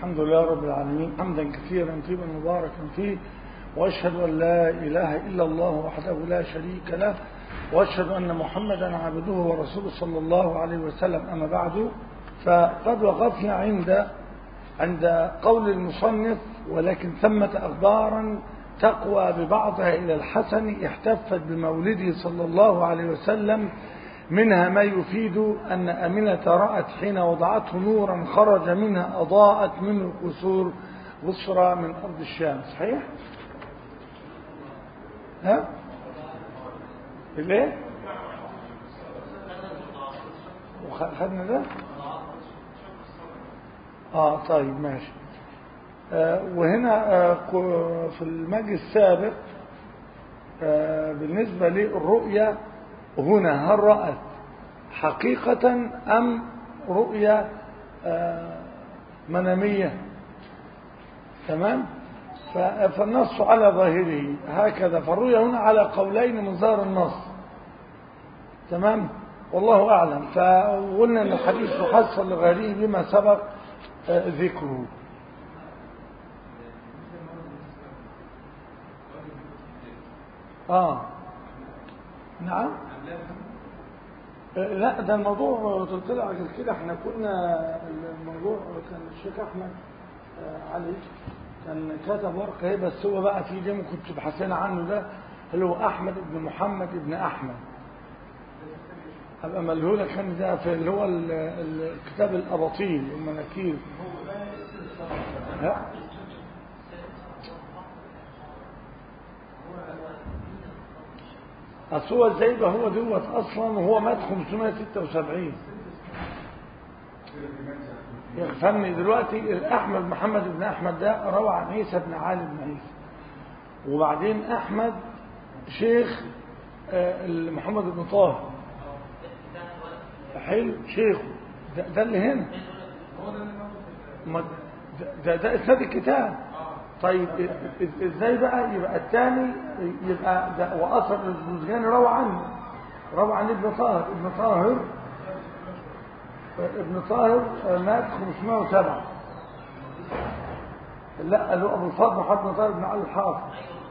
الحمد لله رب العالمين حمدا كثيرا طيبا مباركا فيه، وأشهد أن لا إله إلا الله وحده لا شريك له، وأشهد أن محمدا عبده ورسوله صلى الله عليه وسلم. أما بعد، فقد وقفنا عند قول المصنف: ولكن ثمة أخبارا تقوى ببعضها إلى الحسن احتفت بمولده صلى الله عليه وسلم، منها ما يفيد أن آمنة رأت حين وضعته نورا خرج منها أضاءت منه قصور بصرى من أرض الشام. صحيح؟ ها؟ ليه؟ وخدنا ده؟ طيب ماشي. وهنا في المجلس السابق بالنسبة للرؤية هنا، هل رأت حقيقة أم رؤية منامية؟ تمام؟ فالنص على ظاهره هكذا، فالرؤية هنا على قولين من ظاهر النص. تمام؟ والله أعلم. فقلنا أن الحديث محصل لغيره بما سبق ذكره. نعم. لا، ده الموضوع طلع غير كده. احنا كنا الموضوع كان الشيخ احمد علي كان كتب ورقه اهي، بس هو بقى في دي كنت بحثنا عنه، ده اللي هو احمد بن محمد بن احمد. هبقى ملهولك كان ده في اللي هو الكتاب الاباطيل والمناكير. اصل هو ازاي ده هو دوت اصلا، وهو مات 576. يفهمني دلوقتي. احمد محمد بن احمد ده روى عن عيسى بن علي بن عيسى، وبعدين احمد شيخ محمد بن طاهر. حلو، شيخه ده اللي هنا ده اسناد الكتاب. طيب ازاي بقى يبقى الثاني يبقى ده واثر الجوزجاني روى عنه، روى عن ابن طاهر. ابن طاهر مات 507. لا، اللي هو ابو الفضل محمد بن طاهر بن علي الحافظ.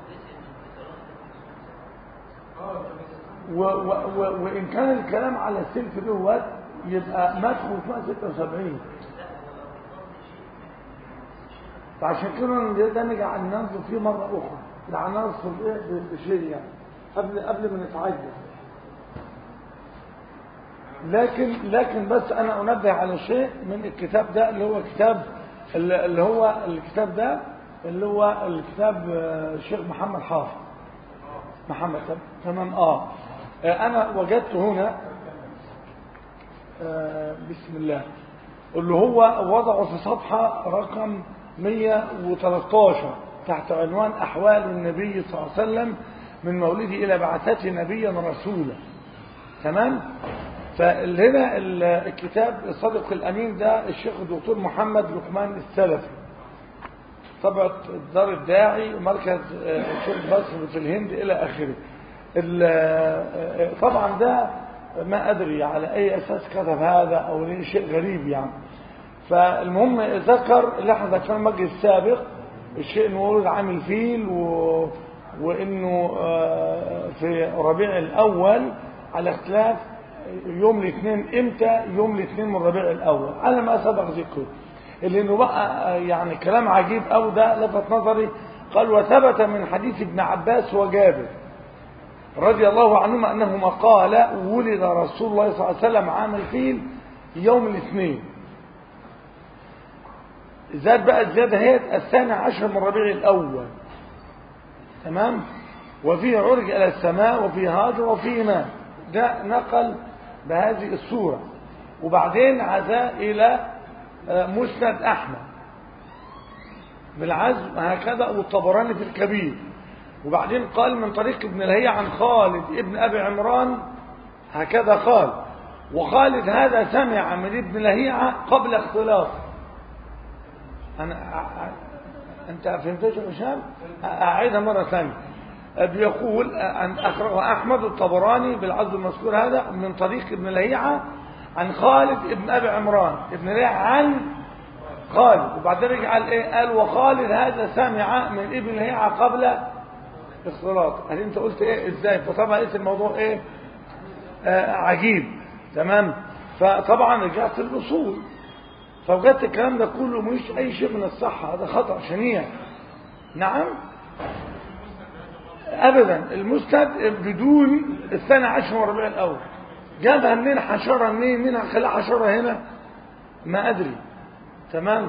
وان كان الكلام على السلف دوت يبقى مات 576. فعشان كده ده نرجع ننظر فيه مرة أخرى لعناصر بشيء يعني قبل ما نتعجل. لكن بس أنا أنبه على شيء من الكتاب ده اللي هو كتاب الكتاب ده اللي هو الكتاب الشيخ محمد حافظ محمد. تمام. أنا وجدت هنا بسم الله اللي هو وضعه في صفحة رقم 113 تحت عنوان أحوال النبي صلى الله عليه وسلم من مولده إلى بعثته نبيا رسولا. تمام. فهنا الكتاب الصادق الأمين ده الشيخ الدكتور محمد لقمان السلفي، طبعة دار الداعي مركز الشيخ مصر في الهند إلى آخره. طبعا ده ما أدري على أي أساس كتب هذا أو ليه، شيء غريب يعني. فالمهم ذكر اللي احنا ذكرنا المجلس السابق الشيء انه ولد عام الفيل وانه في ربيع الاول على اختلاف يوم الاثنين امتى، يوم الاثنين من ربيع الاول على ما سبق ذكره. اللي انه بقى يعني كلام عجيب او ده لفت نظري. قال: وثبت من حديث ابن عباس وجابر رضي الله عنهما انهما قال: ولد رسول الله صلى الله عليه وسلم عام الفيل يوم الاثنين. زاد بقى الزيادة هي 12 من ربيع الأول. تمام. وفيه عرج إلى السماء وفيه هاجر وفيه ماء. ده نقل بهذه الصورة. وبعدين عزاء إلى مسند أحمد بالعزم هكذا، والطبراني في الكبير. وبعدين قال من طريق ابن لهيعة عن خالد ابن أبي عمران هكذا قال. وخالد هذا سمع من ابن لهيعة قبل اختلاطه. أنت فهمتش يا هشام؟ أعيدها مرة ثانية. بيقول أن أخرجه أحمد الطبراني بالعزو المذكور هذا من طريق ابن لهيعة عن خالد ابن أبي عمران ابن لهيعة عن خالد. وبعدين رجع قال ايه؟ قال وخالد هذا سمع من ابن لهيعة قبل اختلاط. قال انت قلت ايه ازاي؟ فطبعا لقيت الموضوع ايه عجيب. تمام. فطبعا رجعت الاصول فوجدت الكلام ده كله مش اي شيء من الصحة، هذا خطأ شنيع. نعم ابدا. المسند بدون الثاني عشر من ربيع الاول جابها منين؟ حشرها منين؟ مين خلاها حشرها هنا؟ ما ادري. تمام.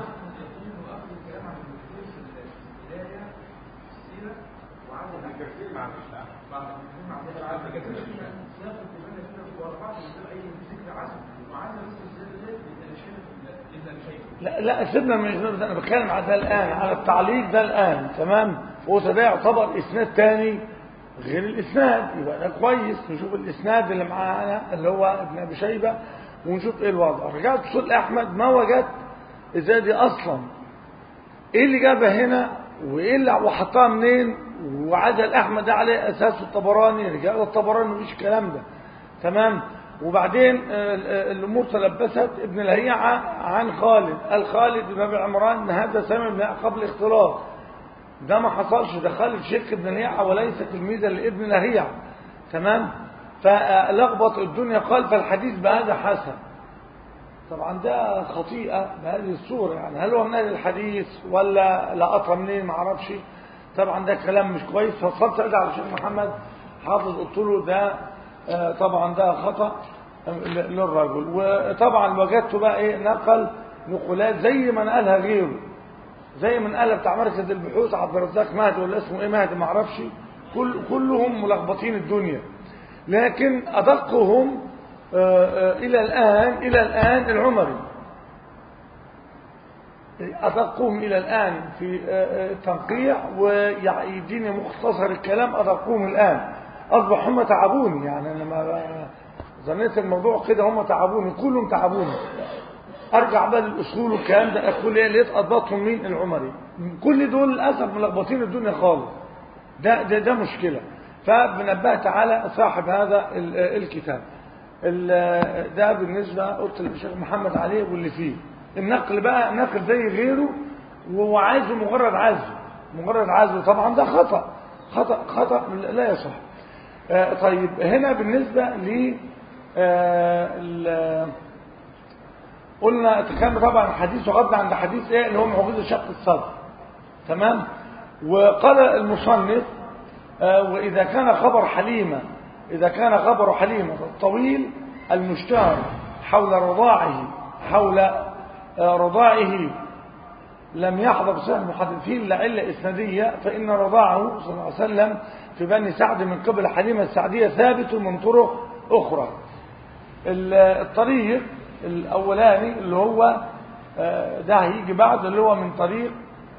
لا سيبنا من انا بتكلم على ده الان، على التعليق ده الان. تمام. هو ده يعتبر اسناد تاني غير الاسناد، يبقى ده كويس. نشوف الاسناد اللي معانا اللي هو ابن ابي شيبه ونشوف ايه الوضع. رجعت اصول احمد ما وجدت ازاي دي اصلا، ايه اللي جابها هنا وايه اللي وحطها منين، وعدل احمد ده عليه اساس الطبراني. رجال الطبراني مفيش الكلام ده. تمام. وبعدين الامور تلبست. ابن لهيعة عن خالد، قال خالد بن ابي عمران هذا سمع من قبل اختلاط. ده ما حصلش، ده خالد شيخ ابن لهيعة وليس تلميذا لابن لهيعة. تمام. فلخبط الدنيا. قال فالحديث بهذا حسن. طبعا ده خطيئة بهذه الصورة. يعني هل هو من اهل الحديث ولا لقطها منين ما اعرفش. طبعا ده كلام مش كويس. فصلت ارجع على الشيخ محمد حافظ قلت له ده طبعا ده خطأ للرجل. وطبعا وجدته بقى ايه نقل نقولات زي ما نقلها غيره، زي ما نقلها بتاع مركز البحوث عبد الرزاق مهدي ولا اسمه ايه مهدي ما اعرفش. كلهم ملخبطين الدنيا. لكن ادقهم الى الان العمري. ادقهم الى الان في التنقيع ويديني مختصر الكلام. ادقهم الان اصبح هم تعبوني. يعني انا ما ظنيت الموضوع كده هم تعبوني، كلهم تعبوني. ارجع بقى للاصول والكلام ده اقول ايه لقيت اضبطهم مين؟ العمري. كل دول للاسف ملخبطين الدنيا خالص. ده مشكله. فبنبهت على صاحب هذا الكتاب. ده بالنسبه قلت للشيخ محمد عليه واللي فيه النقل بقى نقل زي غيره وهو عايزه مجرد عزله. طبعا ده خطأ لا يصح. طيب هنا بالنسبة ل قلنا تكلم طبعا حديث وغضنا عند حديث ايه اللي هو معجزة شق الصدر. تمام. وقال المصنف وإذا كان خبر حليمة الطويل المشتهر حول رضاعه لم يحضر صحيح المحدثين لعلة إسنادية، فإن رضاعه صلى الله عليه وسلم في بني سعد من قبل حليمة السعدية ثابت من طرق أخرى. الطريق الأولاني اللي هو ده هيجي بعد اللي هو من طريق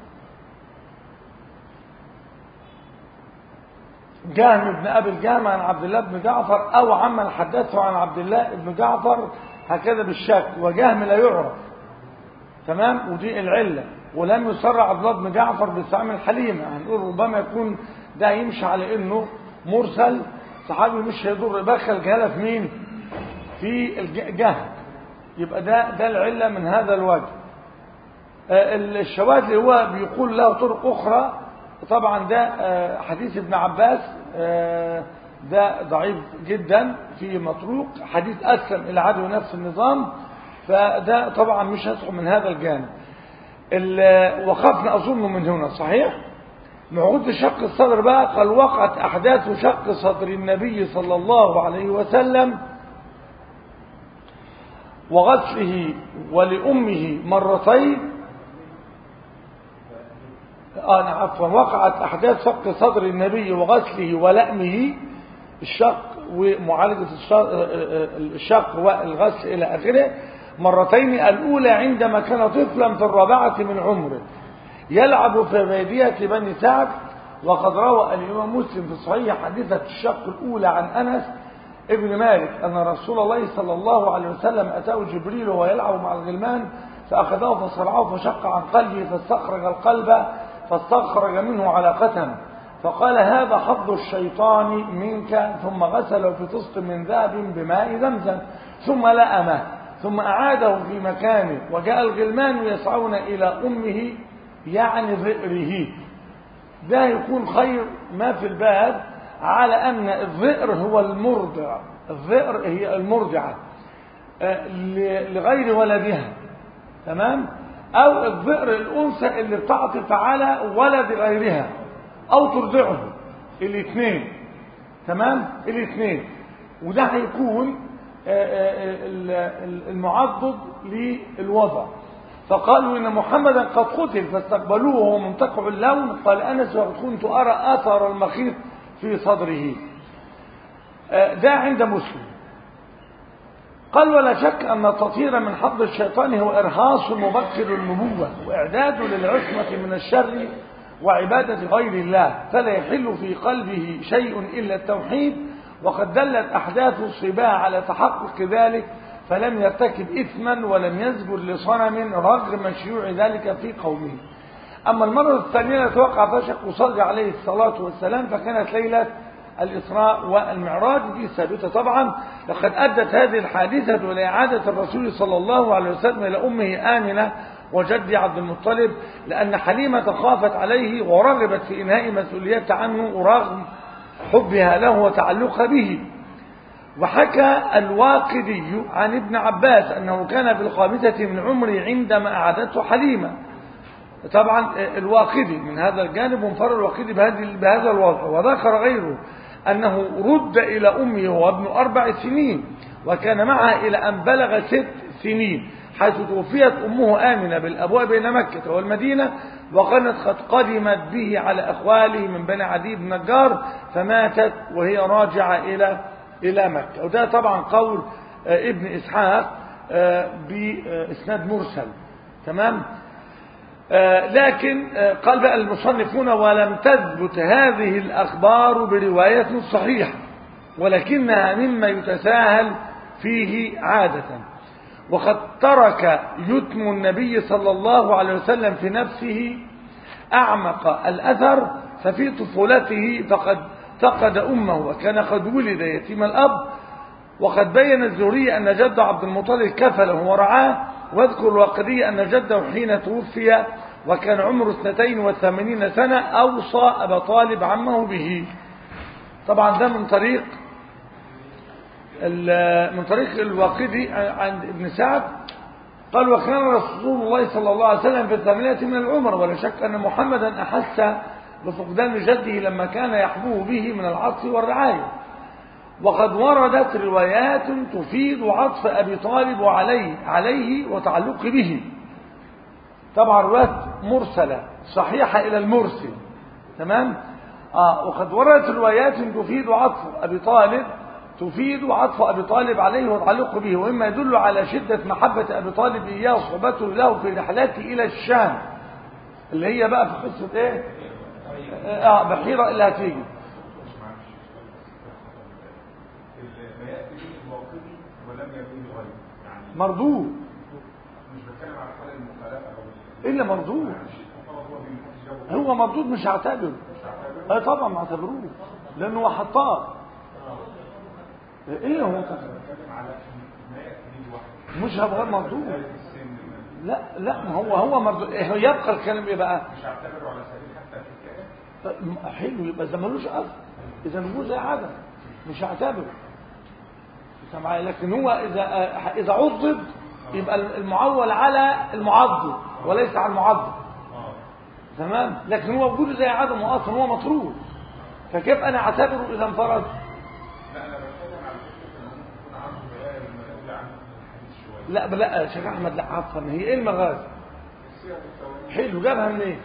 جهم بن أبي الجهم عن عبد الله بن جعفر أو عمن حدثه عن عبد الله بن جعفر هكذا بالشك. وجهم لا يعرف. تمام. ودي العلة. ولم يسرع عبد الله بن جعفر باستعمال الحليمة. هنقول ربما يكون ده يمشي على انه مرسل صحابي مش هيضر يدخل جهاله في مين؟ في الجهل. يبقى ده العلة من هذا الوجه. الشواذ اللي هو بيقول له طرق اخرى طبعا ده حديث ابن عباس ده ضعيف جدا في مطروق. حديث أسلم إلى عدو نفس النظام. فده طبعا مش هيصح من هذا الجانب. وقفنا أظن من هنا صحيح. معقود شق الصدر بقى قال وقعت أحداث شق صدر النبي صلى الله عليه وسلم وغسله ولأمه مرتين. عفوا وقعت أحداث شق صدر النبي وغسله ولأمه الشق ومعالجة الشق والغسل إلى آخره مرتين. الأولى عندما كان طفلا في الرابعة من عمره يلعب في بادية بني سعد. وقد روى الإمام مسلم في صحيح حديثة الشق الأولى عن أنس ابن مالك أن رسول الله صلى الله عليه وسلم أتاه جبريل وهو يلعب مع الغلمان فأخذه فصرعه فشق عن قلبه فاستخرج القلب فاستخرج منه علاقة فقال هذا حظ الشيطان منك. ثم غسله في طست من ذهب بماء زمزم ثم لأمه ثم أعاده في مكانه، وجاء الغلمان يسعون إلى أمه يعني ذئره. ده يكون خير ما في الباب على أن الذئر هو المرضع، الذئر هي المرضعة لغير ولدها، تمام؟ أو الذئر الأنثى اللي بتعطف على ولد غيرها أو ترضعه، الاثنين، تمام؟ الاثنين. وده هيكون المعضد للوضع. فقالوا إن محمدا قد قتل فاستقبلوه وهو منتقع اللون. قال أنس وقد كنت أرى آثار المخيط في صدره. ده عند مسلم. قال ولا شك أن التطهير من حظ الشيطان هو إرهاص مبكر النبوة وإعداده للعصمة من الشر وعبادة غير الله، فلا يحل في قلبه شيء إلا التوحيد، وقد دلت أحداث الصباح على تحقق ذلك، فلم يرتكب إثما ولم يسجد لصنم رغم شيوع ذلك في قومه. أما المرة الثانية التي وقع فشق صلى عليه الصلاة والسلام فكانت ليلة الإسراء والمعراج، دي ثابتة طبعا. لقد أدت هذه الحادثة إلى إعادة الرسول صلى الله عليه وسلم إلى أمه آمنة وجدي عبد المطلب، لأن حليمة خافت عليه ورغبت في إنهاء مسؤوليتها عنه رغم حبها له وتعلقها به. وحكى الواقدي عن ابن عباس أنه كان في الخامسة من عمره عندما أعادته حليمة. طبعا الواقدي من هذا الجانب منفرد الواقدي بهذا الوضع. وذكر غيره أنه رد إلى أمه وهو ابن 4 سنين، وكان معها إلى أن بلغ 6 سنين، حيث توفيت أمه آمنة بالأبواء بين مكة والمدينة، وكانت قد قدمت به على أخواله من بني عدي بن نجار، فماتت وهي راجعة إلى مكة. وده طبعا قول ابن إسحاق بإسناد مرسل، تمام؟ لكن قال بقى المصنفون ولم تثبت هذه الأخبار برواية صحيحة، ولكنها مما يتساهل فيه عادة. وقد ترك يتم النبي صلى الله عليه وسلم في نفسه أعمق الأثر، ففي طفولته فقد فقد أمه وكان قد ولد يتيم الأب. وقد بين الزهري أن جد عبد المطلب كفله ورعاه. واذكر الواقدي أن جده حين توفي وكان عمره 82 سنة أوصى أبا طالب عمه به. طبعا ده من طريق الواقدي عند ابن سعد. قال وكان رسول الله صلى الله عليه وسلم في 8 من العمر، ولا شك أن محمدا أحس بفقدان جده لما كان يحبوه به من العطف والرعاية. وقد وردت روايات تفيد عطف أبي طالب عليه وتعلق به. طبعا روايات مرسلة صحيحة إلى المرسل، تمام؟ وقد وردت روايات تفيد عطف أبي طالب عليه وتعلق به، وإما يدل على شدة محبة أبي طالب إياه وصحبته له في رحلته إلى الشام، اللي هي بقى في قصة إيه؟ بحيرة اللي هتيجي. مردود، مش بتكلم على حال المخالفه الا مردود. هو مردود مش هعتبره. طبعا ما اعتبروه لانه هو حطاه. ايه هو بتكلم على مش هبقى مردود. لا ما هو مردود. يبقى الكلام ايه بقى؟ مش هعتبره على سبيل حتى الحكايه. حلو، يبقى ده ملوش اصل. اذا نقول زي عدم مش هعتبره. لكن هو اذا عضد يبقى المعول على المعضد وليس على المعضد، تمام؟ لكن هو وجوده زي عدمه اصلا هو مطرود، فكيف انا اعتبره اذا انفرد؟ لا انا بتكلم على فكره انه ممكن يكون عنده روايه المغازي عنه الحديث شويه. لا يا شيخ احمد، لا عفوا، هي ايه المغازي؟ حلو، جابها منين؟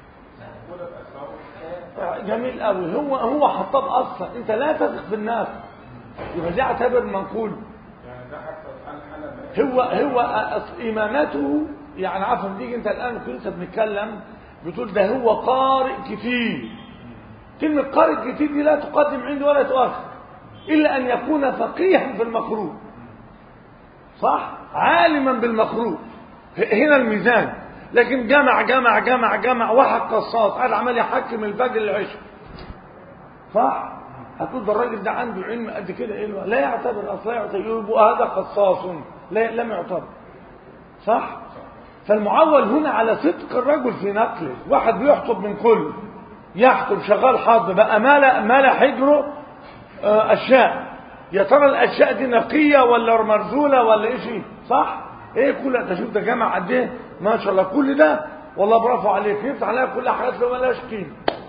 جميل قوي. هو حطاب اصلا، انت لا تثق في الناس يبقى دي اعتبر منقول. يعني ده حتى هو إمامته يعني عفوا. تيجي انت الان كنت بنتكلم بتقول ده هو قارئ كتير. كلمة قارئ كتير دي لا تقدم عندي ولا تؤخر إلا أن يكون فقيها في المقروء، صح؟ عالما بالمقروء، هنا الميزان. لكن جمع واحد قصاص قاعد عمال يحكم الفجر العشاء، صح؟ هتقول ده الراجل ده عنده علم قد كده، لا يعتبر اصلا يبقى هذا قصاص لم يعتبر. صح؟ فالمعول هنا على صدق الرجل في نقله. واحد بيحطب من كل يحطب شغال حاضر بقى مال حجره اشياء، يا ترى الاشياء دي نقيه ولا مرذوله ولا ايه شيء؟ صح؟ ايه كل تشوف ده جمع قد ايه ما شاء الله، كل ده والله برافو عليك، يفتح عليها كل حاجات لو مالهاش قيمه.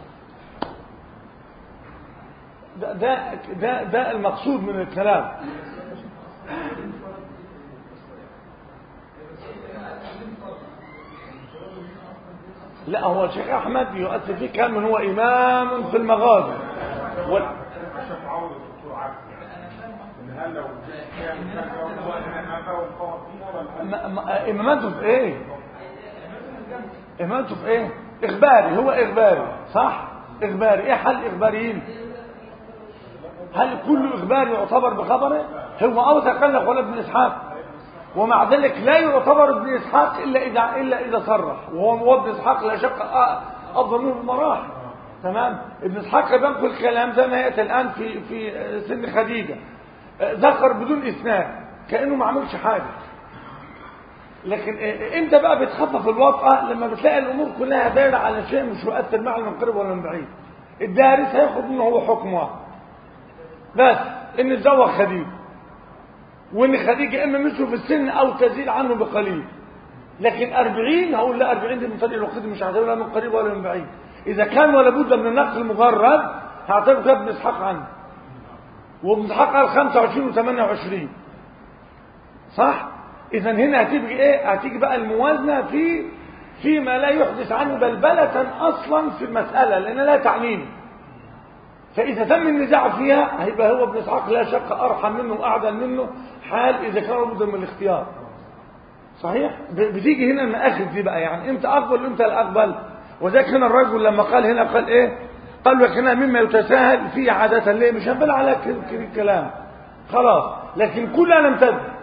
ده المقصود من الكلام. لا هو الشيخ احمد يؤثر فيه كان من هو امام في المغازي عشان معود الدكتور عارف يعني ان هل لو كان هو امامه وقام فيها ولا امامته في ايه؟ امامته في ايه؟ اخباري، هو اخباري صح؟ اخباري. ايه حل اخباريين؟ هل كل اخباري يعتبر بخبره؟ هو او تكلف ولا ابن اسحاق، ومع ذلك لا يعتبر ابن اسحاق الا اذا صرح، وهو ابن اسحاق لا شك افضل منه بمراحل. تمام. ابن اسحاق بينقل الكلام زي ما ياتي الان في سن خديجه، ذكر بدون اسناد كانه ما عملش حاجه. لكن امتى بقى بتخفف الوطأة؟ لما بتلاقي الامور كلها دايره على شيء مش مؤثر معه من قريب ولا من بعيد. الدارس هياخد منه هو حكم واحد بس، ان اتزوج خديجه، وان خديجه اما مثله في السن او تزيد عنه بقليل. لكن 40 هقول لا، 40 دي من طريق الوقت مش هعتبرها من قريب ولا من بعيد. اذا كان ولا بد من النقل المجرد هعتبر ابن اسحاق عنه، وابن اسحاق قال 25 و28 صح. اذا هنا هتيجي ايه؟ هتيجي بقى الموازنه فيما لا يحدث عنه بلبله اصلا في المساله لان لا تعنيني. فاذا تم النزاع فيها هيبقى هو ابن اسحاق لا شك ارحم منه واعدل منه حال اذا كان لابد من الاختيار. صحيح. بتيجي هنا المآخذ دي بقى، يعني امتى اقبل وامتى لا اقبل. وذاك هنا الرجل لما قال هنا قال ايه؟ قال لك هنا مما يتساهل فيه عاده. ليه؟ مش هنبل على الكلام خلاص، لكن كلها لم تدري.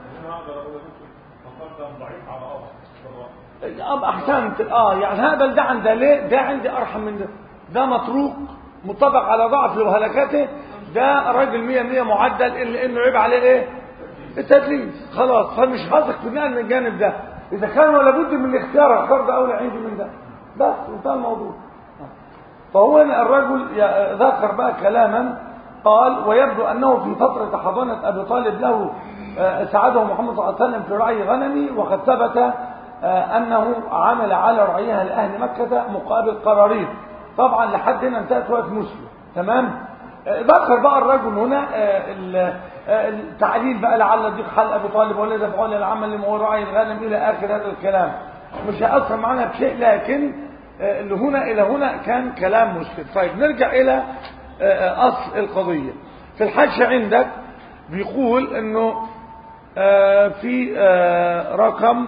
احسنت. يعني هذا ده عند ليه؟ ده عندي ارحم من ده متروك مطبق على ضعفه وهلكته. ده راجل 100 معدل، الا انه عيب عليه ايه؟ التدليس. خلاص، فمش هثق بناء من الجانب ده. اذا كان ولا بد من الاختيار اختار ده اولى عندي من ده بس، انتهى الموضوع. فهو الرجل ذكر بقى كلاما قال: ويبدو انه في فتره حضانه ابي طالب له ساعده محمد صلى الله عليه وسلم في رعي غنمي، وقد ثبت انه عمل على رعيها لاهل مكه مقابل قراريط. طبعا لحد هنا انتهت روايه مسلم. تمام. ذكر بقى الرجل هنا التعليل بقى لعل دي حل ابي طالب ولا دفعوا العمل لما هو رعي الغنم الى اخر هذا الكلام. مش هيأثر معنا بشيء، لكن اللي هنا الى هنا كان كلام مسلم. طيب نرجع الى اصل القضيه. في الحاشيه عندك بيقول انه في رقم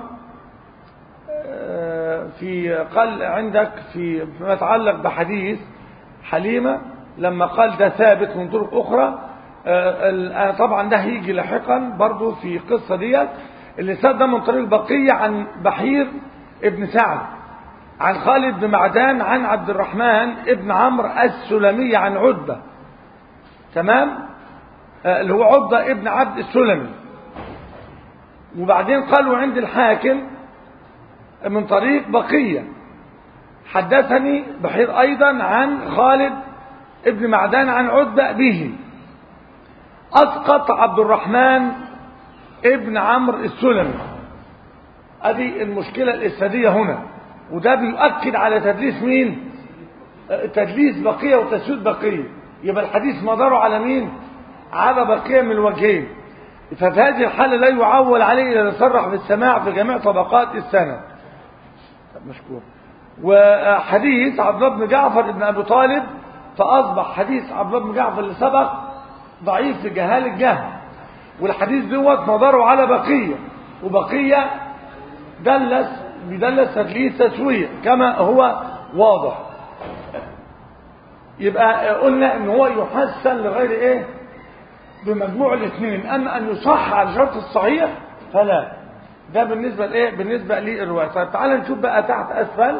في قال عندك فيما يتعلق بحديث حليمة لما قال ده ثابت من طرق أخرى. طبعا ده هيجي لاحقا برضو في قصة ديت. اللي ساد ده من طريق بقية عن بحير ابن سعد عن خالد بن معدان عن عبد الرحمن ابن عمرو السلمي عن عتبة. تمام. اللي هو عتبة ابن عبد السلمي. وبعدين قالوا عند الحاكم من طريق بقية حدثني بحير أيضا عن خالد ابن معدان عن عتبة به. أسقط عبد الرحمن ابن عمرو السلمي. هذه المشكلة الإسنادية هنا، وده بيؤكد على تدليس مين؟ تدليس بقية وتسويد بقية. يبقى الحديث مداره على مين؟ على بقية من الوجهين. ففي هذه الحالة لا يعول عليه إذا صرح بالسماع في جميع طبقات السند. مشكور. وحديث عبد الله بن جعفر ابن ابي طالب، فاصبح حديث عبد الله بن جعفر اللي سبق ضعيف لجهال الجهل، والحديث دوت مداره على بقيه، وبقيه بيدلس تدليس تسويه كما هو واضح. يبقى قلنا ان هو يحسن لغير ايه؟ بمجموع الاثنين. اما ان يصح على شرط الصحيح فلا. ده بالنسبة لإيه؟ بالنسبة للرواية. طيب تعال نشوف بقى تحت أسفل.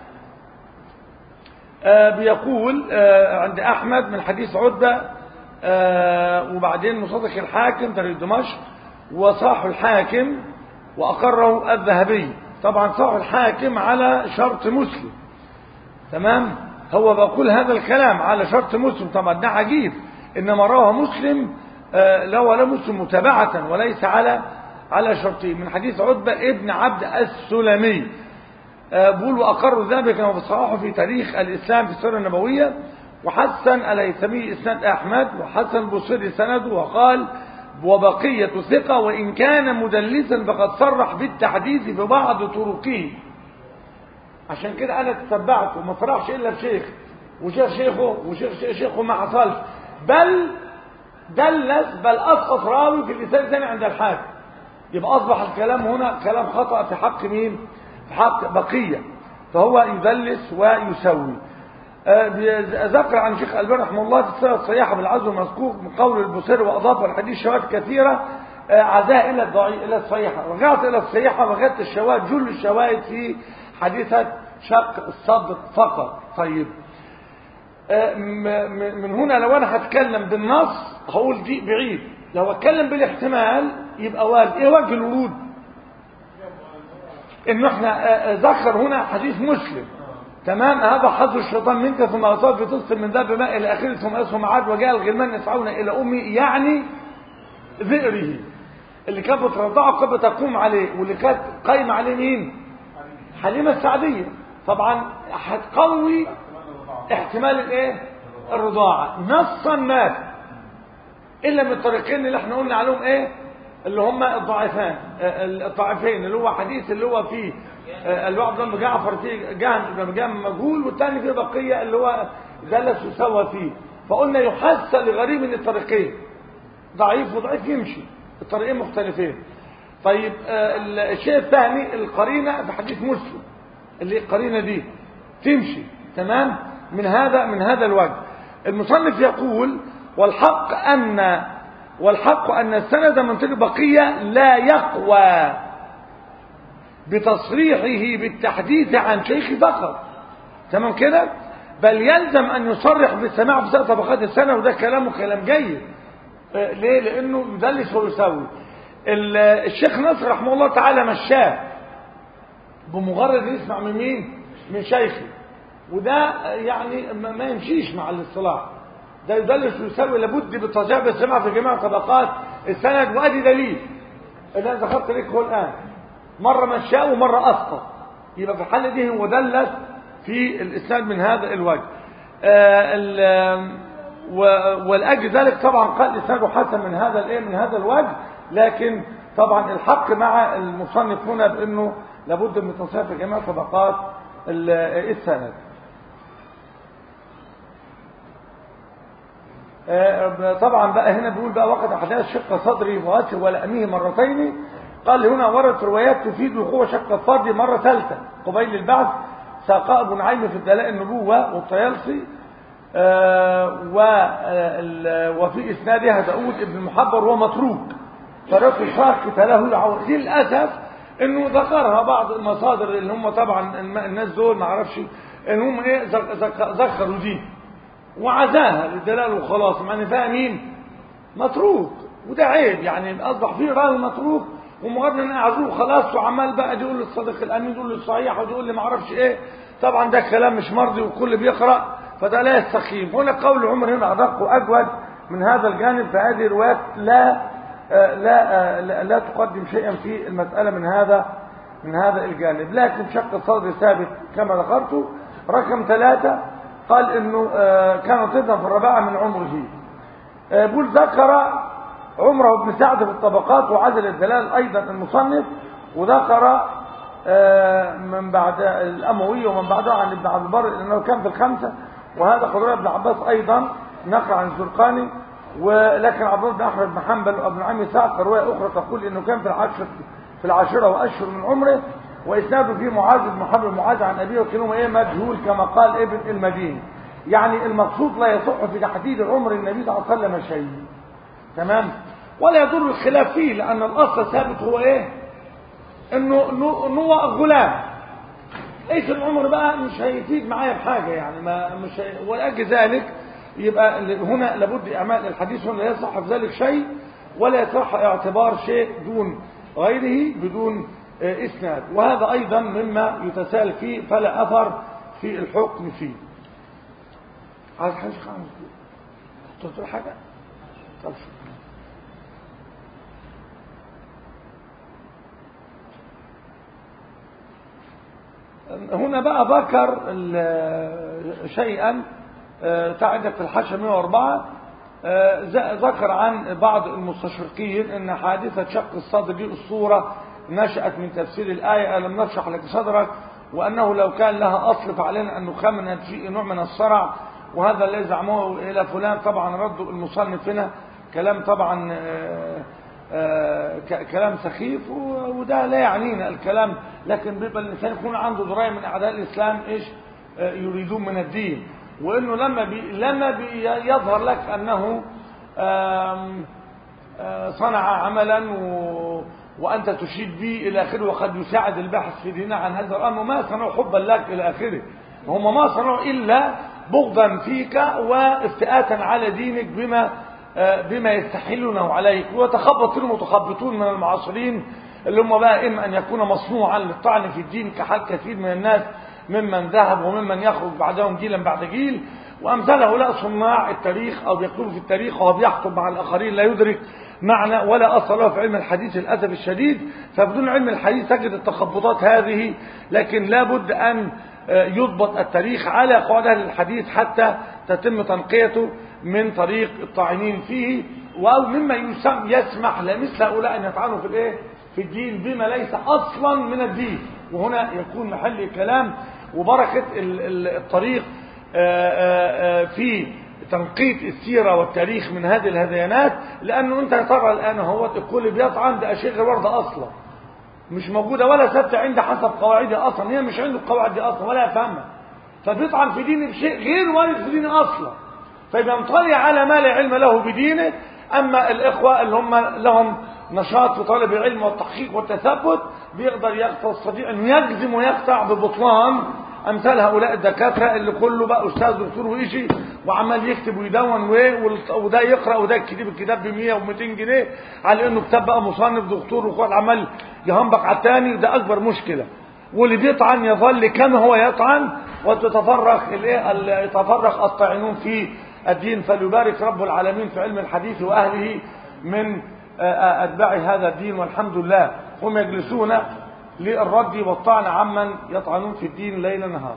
بيقول عند أحمد من حديث عتبة، وبعدين مصدق الحاكم طريق دمشق وصاح الحاكم وأقره الذهبي. طبعا صاح الحاكم على شرط مسلم، تمام، هو بقول هذا الكلام على شرط مسلم، طبعا ده عجيب، إنما رواه مسلم لا ولا مسلم متابعة وليس على شرطه، من حديث عتبة ابن عبد السلمي. بقول وأقر ذلك كما بصححه في تاريخ الإسلام في السيرة النبوية، وحسن الهيثمي إسناد أحمد، وحسن البصري سنده، وقال وبقية ثقة وإن كان مدلسا فقد صرح بالتحديث ببعض طرقه. عشان كده أنا تتبعته وما صرحش إلا بشيخ وشيخ شيخه وشيخ شيخه ما حصلش، بل دلس بل أسقط راوي في الإسناد الثاني عند الحاكم. يبقى أصبح الكلام هنا كلام خطأ في حق مين؟ في حق بقية، فهو يدلس ويسوي. ذكر عن شيخ الباني رحمه الله في السنة الصحيحة بالعزو المذكور من قول البصيري وأضاف الحديث شواهد كثيرة عزاها إلى الضعيف إلى الصحيحة، رجعت إلى الصحيحة وجدت الشواهد جل الشواهد في حديثة شق الصدر فقط. طيب من هنا لو أنا هتكلم بالنص هقول دي بعيد، لو أتكلم بالاحتمال يبقى وارد. إيه وجه الورود؟ إنه إحنا ذكر هنا حديث مسلم، تمام، هذا حظ الشيطان منك ثم أصاب في تصل من ذاب ماء إلى آخره ثم اسهم عاد وجاء الغلمان يسعون إلى أمي، يعني ذئره اللي كانت بترضعه كانت بتقوم عليه، واللي كانت قايمة عليه مين؟ حليمة السعدية. طبعا هتقوي احتمال الايه؟ الرضاعة نصا مات، إلا من الطريقين اللي احنا قلنا عليهم ايه؟ اللي هم الضعيفين، اللي هو حديث اللي هو فيه الوعد بن جعفر فيه جهم مجهول، والثاني فيه بقية اللي هو دلس وسوى فيه. فقلنا يحسن لغريب من الطريقين، ضعيف وضعيف يمشي، الطريقين مختلفين. طيب الشيء الثاني القرينة في حديث مسلم، اللي القرينة دي تمشي تمام من هذا الوجه. المصنف يقول والحق أن السند من طريق بقية لا يقوى بتصريحه بالتحديث عن شيخ فقط، تمام كده، بل يلزم أن يصرح بالسماع في سائر طبقات السند، وده كلامه كلام جيد. ليه؟ لأنه يدلس ويسوي. الشيخ نصر رحمه الله تعالى مشاه بمجرد يسمع من مين؟ من شيخه، وده يعني ما يمشيش مع الاصطلاح، ده يدلس ويسوي، لابد بالترجيح بالسماع في جميع طبقات السند. وادي دليل اللي انا ذكرت لك هو الان، مره مشاه ومره اسقط، يبقى في الحاله دي هو دلس في الاسناد من هذا الوجه. ولاجل ذلك طبعا قال اسناده حسن من هذا الوجه، لكن طبعا الحق مع المصنف هنا بانه لابد من تصحيح في جميع طبقات السند. طبعا بقى هنا بيقول بقى وقد احداث شق صدري واسر ولأميه مرتين، قال هنا وردت روايات تفيد وقوع شق الصدر مرة ثالثة قبيل البعث، ساقاء ابن عيم في الدلائل النبوة والطيالسي، وفي اسنادها داود ابن المحبر ومتروك طريق ساقط له العور. دي للاسف انه ذكرها بعض المصادر اللي هم طبعا الناس دول ما اعرفش ان هم ايه ذكروا دي وعزاها للدلال وخلاص، معنى فيها مين؟ متروك، وده عيب، يعني اصبح فيه راوي متروك ومجرد ان اعزوه خلاص، وعمال بقى يقول للصديق الامين يقول للصحيح ويقول لي ما اعرفش ايه. طبعا ده كلام مش مرضي والكل بيقرا، فده لا يستقيم. هنا قول عمر هنا ادق واجود من هذا الجانب، فهذه الروايات لا تقدم شيئا في المساله من هذا الجانب. لكن شق الصدر ثابت كما ذكرت. رقم 3 قال انه كان طفلا في الرابعه من عمره. بول ذكر عمره بن سعد في الطبقات وعزل الدلال ايضا المصنف، وذكر من بعد الاموي ومن بعده عن ابن عبد البر انه كان في الخمسه، وهذا قدر ابن عباس ايضا نقل عن الزرقاني. ولكن عبد الله بن احمد بن حنبل وابن عمي سعد روايه اخرى تقول انه كان في العاشره واشهر من عمره، واسناده فيه معاذ بن محمد معاذ عن ابيه، وكلهما مجهول كما قال ابن المديني. يعني المقصود لا يصح في تحديد عمر النبي صلى الله عليه وسلم شيء، تمام، ولا يضر الخلاف فيه، لان الاصل الثابت هو ايه؟ انه غلام. ايش العمر بقى مش هيفيد معايا بحاجه، يعني ما مش ولاجل ذلك يبقى هنا لابد اعمال الحديث هنا لا يصح في ذلك شيء، ولا يصح اعتبار شيء دون غيره بدون إسناد، وهذا أيضا مما يتساءل فيه فلا أثر في الحكم فيه. عايز حاجة خامس تقول حاجة؟ طب هنا بقى ذكر شيئا تعدك في الحاشية 104 ذكر عن بعض المستشرقين ان حادثة شق الصدر دي الصورة نشأت من تفسير الآية ألم نشرح لك صدرك، وأنه لو كان لها أصل فعلينا أن نخمن في نوع من الصرع، وهذا الذي زعموه إلى فلان. طبعا ردوا المصنف هنا كلام طبعا كلام سخيف، وده لا يعنينا الكلام، لكن بيبقى الإنسان يكون عنده دراية من أعداء الإسلام إيش يريدون من الدين، وإنه لما يظهر لك أنه صنع عملا وأنت تشيد به إلى آخره، وقد يساعد الباحث في دينه عن هذا الأمر، ما صنعوا حبا لك إلى آخره، هم ما صنعوا إلا بغضا فيك وافتئاتا على دينك بما يستحلونه عليك. وتخبط المتخبطون من المعاصرين اللي هم بقى إما أن يكون مصنوعا للطعن في الدين كحال كثير من الناس ممن ذهب وممن يخرج بعدهم جيلا بعد جيل، وأمثال هؤلاء صناع التاريخ أو بيكتبوا في التاريخ وهو بيحكم مع الآخرين لا يدرك معنى ولا أصل له في علم الحديث للأسف الشديد. فبدون علم الحديث تجد التخبطات هذه، لكن لا بد أن يضبط التاريخ على قواعد أهل الحديث حتى تتم تنقيته من طريق الطاعنين فيه، أو مما يسمح لمثل هؤلاء أن يطعنوا في الدين بما ليس أصلا من الدين. وهنا يكون محل الكلام وبركة الطريق في تنقيط السيرة والتاريخ من هذه الهذيانات، لأنه أنت ترى الآن هو الكل بيطعن ده أشياء غير واردة أصلا، مش موجودة ولا ثابتة عنده حسب قواعدها أصلا، هي مش عنده القواعد دي أصلا ولا يفهمها، فبيطعن في دينه بشيء غير وارد في دينه أصلا، فبينطلع على ما لا علم له بدينه. أما الإخوة اللي هم لهم نشاط في طلب العلم والتحقيق والتثبت بيقدر يستطيع أن يجزم ويقطع ببطلان أمثال هؤلاء الدكاترة اللي كله بقى أستاذ دكتور ويجي وعمال يكتب ويدون وده يقرأ وده يكتب الكتاب ب100 و200 جنيه على إنه كتاب بقى مصنف دكتور، وكل عمال يهنبق على الثاني، ده أكبر مشكلة. واللي بيطعن يظل كما هو يطعن، يتفرق الطاعنون في الدين. فليبارك رب العالمين في علم الحديث وأهله من أتباع هذا الدين، والحمد لله هم يجلسون للرد والطعن عمن يطعنون في الدين ليل نهار.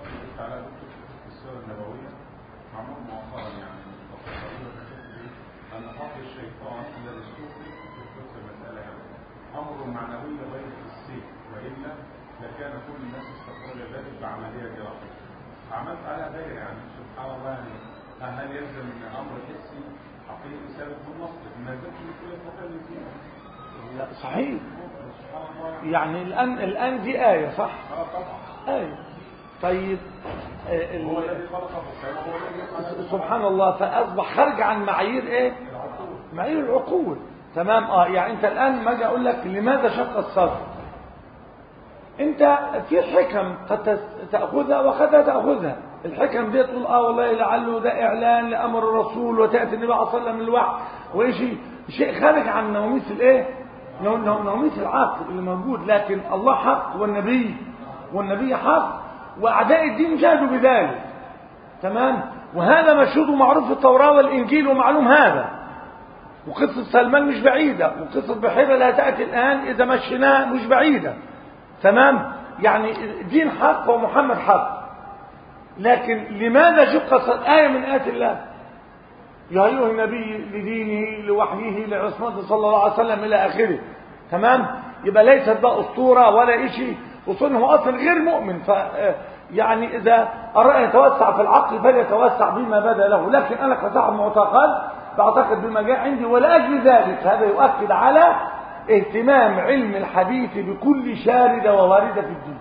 أمر معنوي غير السيف، وإلا لكان كل الناس استقبل ذلك بعملية جراحية. عملت على دايرة يعني سبحان الله، يعني هل يلزم من أمر حسي حقيقي ثابت بالنص ما زلت كل المكلف فيه؟ لا صحيح، يعني الآن دي آية صح؟ طبعا آية. طيب هو الذي خلقه سبحان الله، فأصبح خارج عن معايير إيه؟ معايير العقول. تمام. يعني انت الان ما اجي اقول لك لماذا شق الصدر، انت في حكم قد تاخذها وقد لا تاخذها. الحكم دي تقول والله لعله ده اعلان لامر الرسول وتاتي النبي صلى الله عليه وسلم من الوحي، وشيء شيء خارج عن نواميس الايه، نواميس العقل اللي موجود. لكن الله حق والنبي حق، واعداء الدين جادوا بذلك. تمام. وهذا مشهود ومعروف في التوراه والانجيل ومعلوم هذا. وقصة سلمان مش بعيدة، وقصة بحيرة لا تأتي الآن إذا مشيناها مش بعيدة. تمام. يعني دين حق ومحمد حق، لكن لماذا شق آية من آيات الله؟ يا أيها النبي لدينه لوحيه لعصمته صلى الله عليه وسلم إلى آخره. تمام. يبقى ليست بقى أسطورة ولا شيء، وصنه هو أصلا غير مؤمن. يعني إذا أراد أن يتوسع في العقل فليتوسع بما بدا له، لكن أنا كصاحب معتقد بعتقد بما جاء عندي، ولأجل ذلك هذا يؤكد على اهتمام علم الحديث بكل شاردة وواردة في الدين.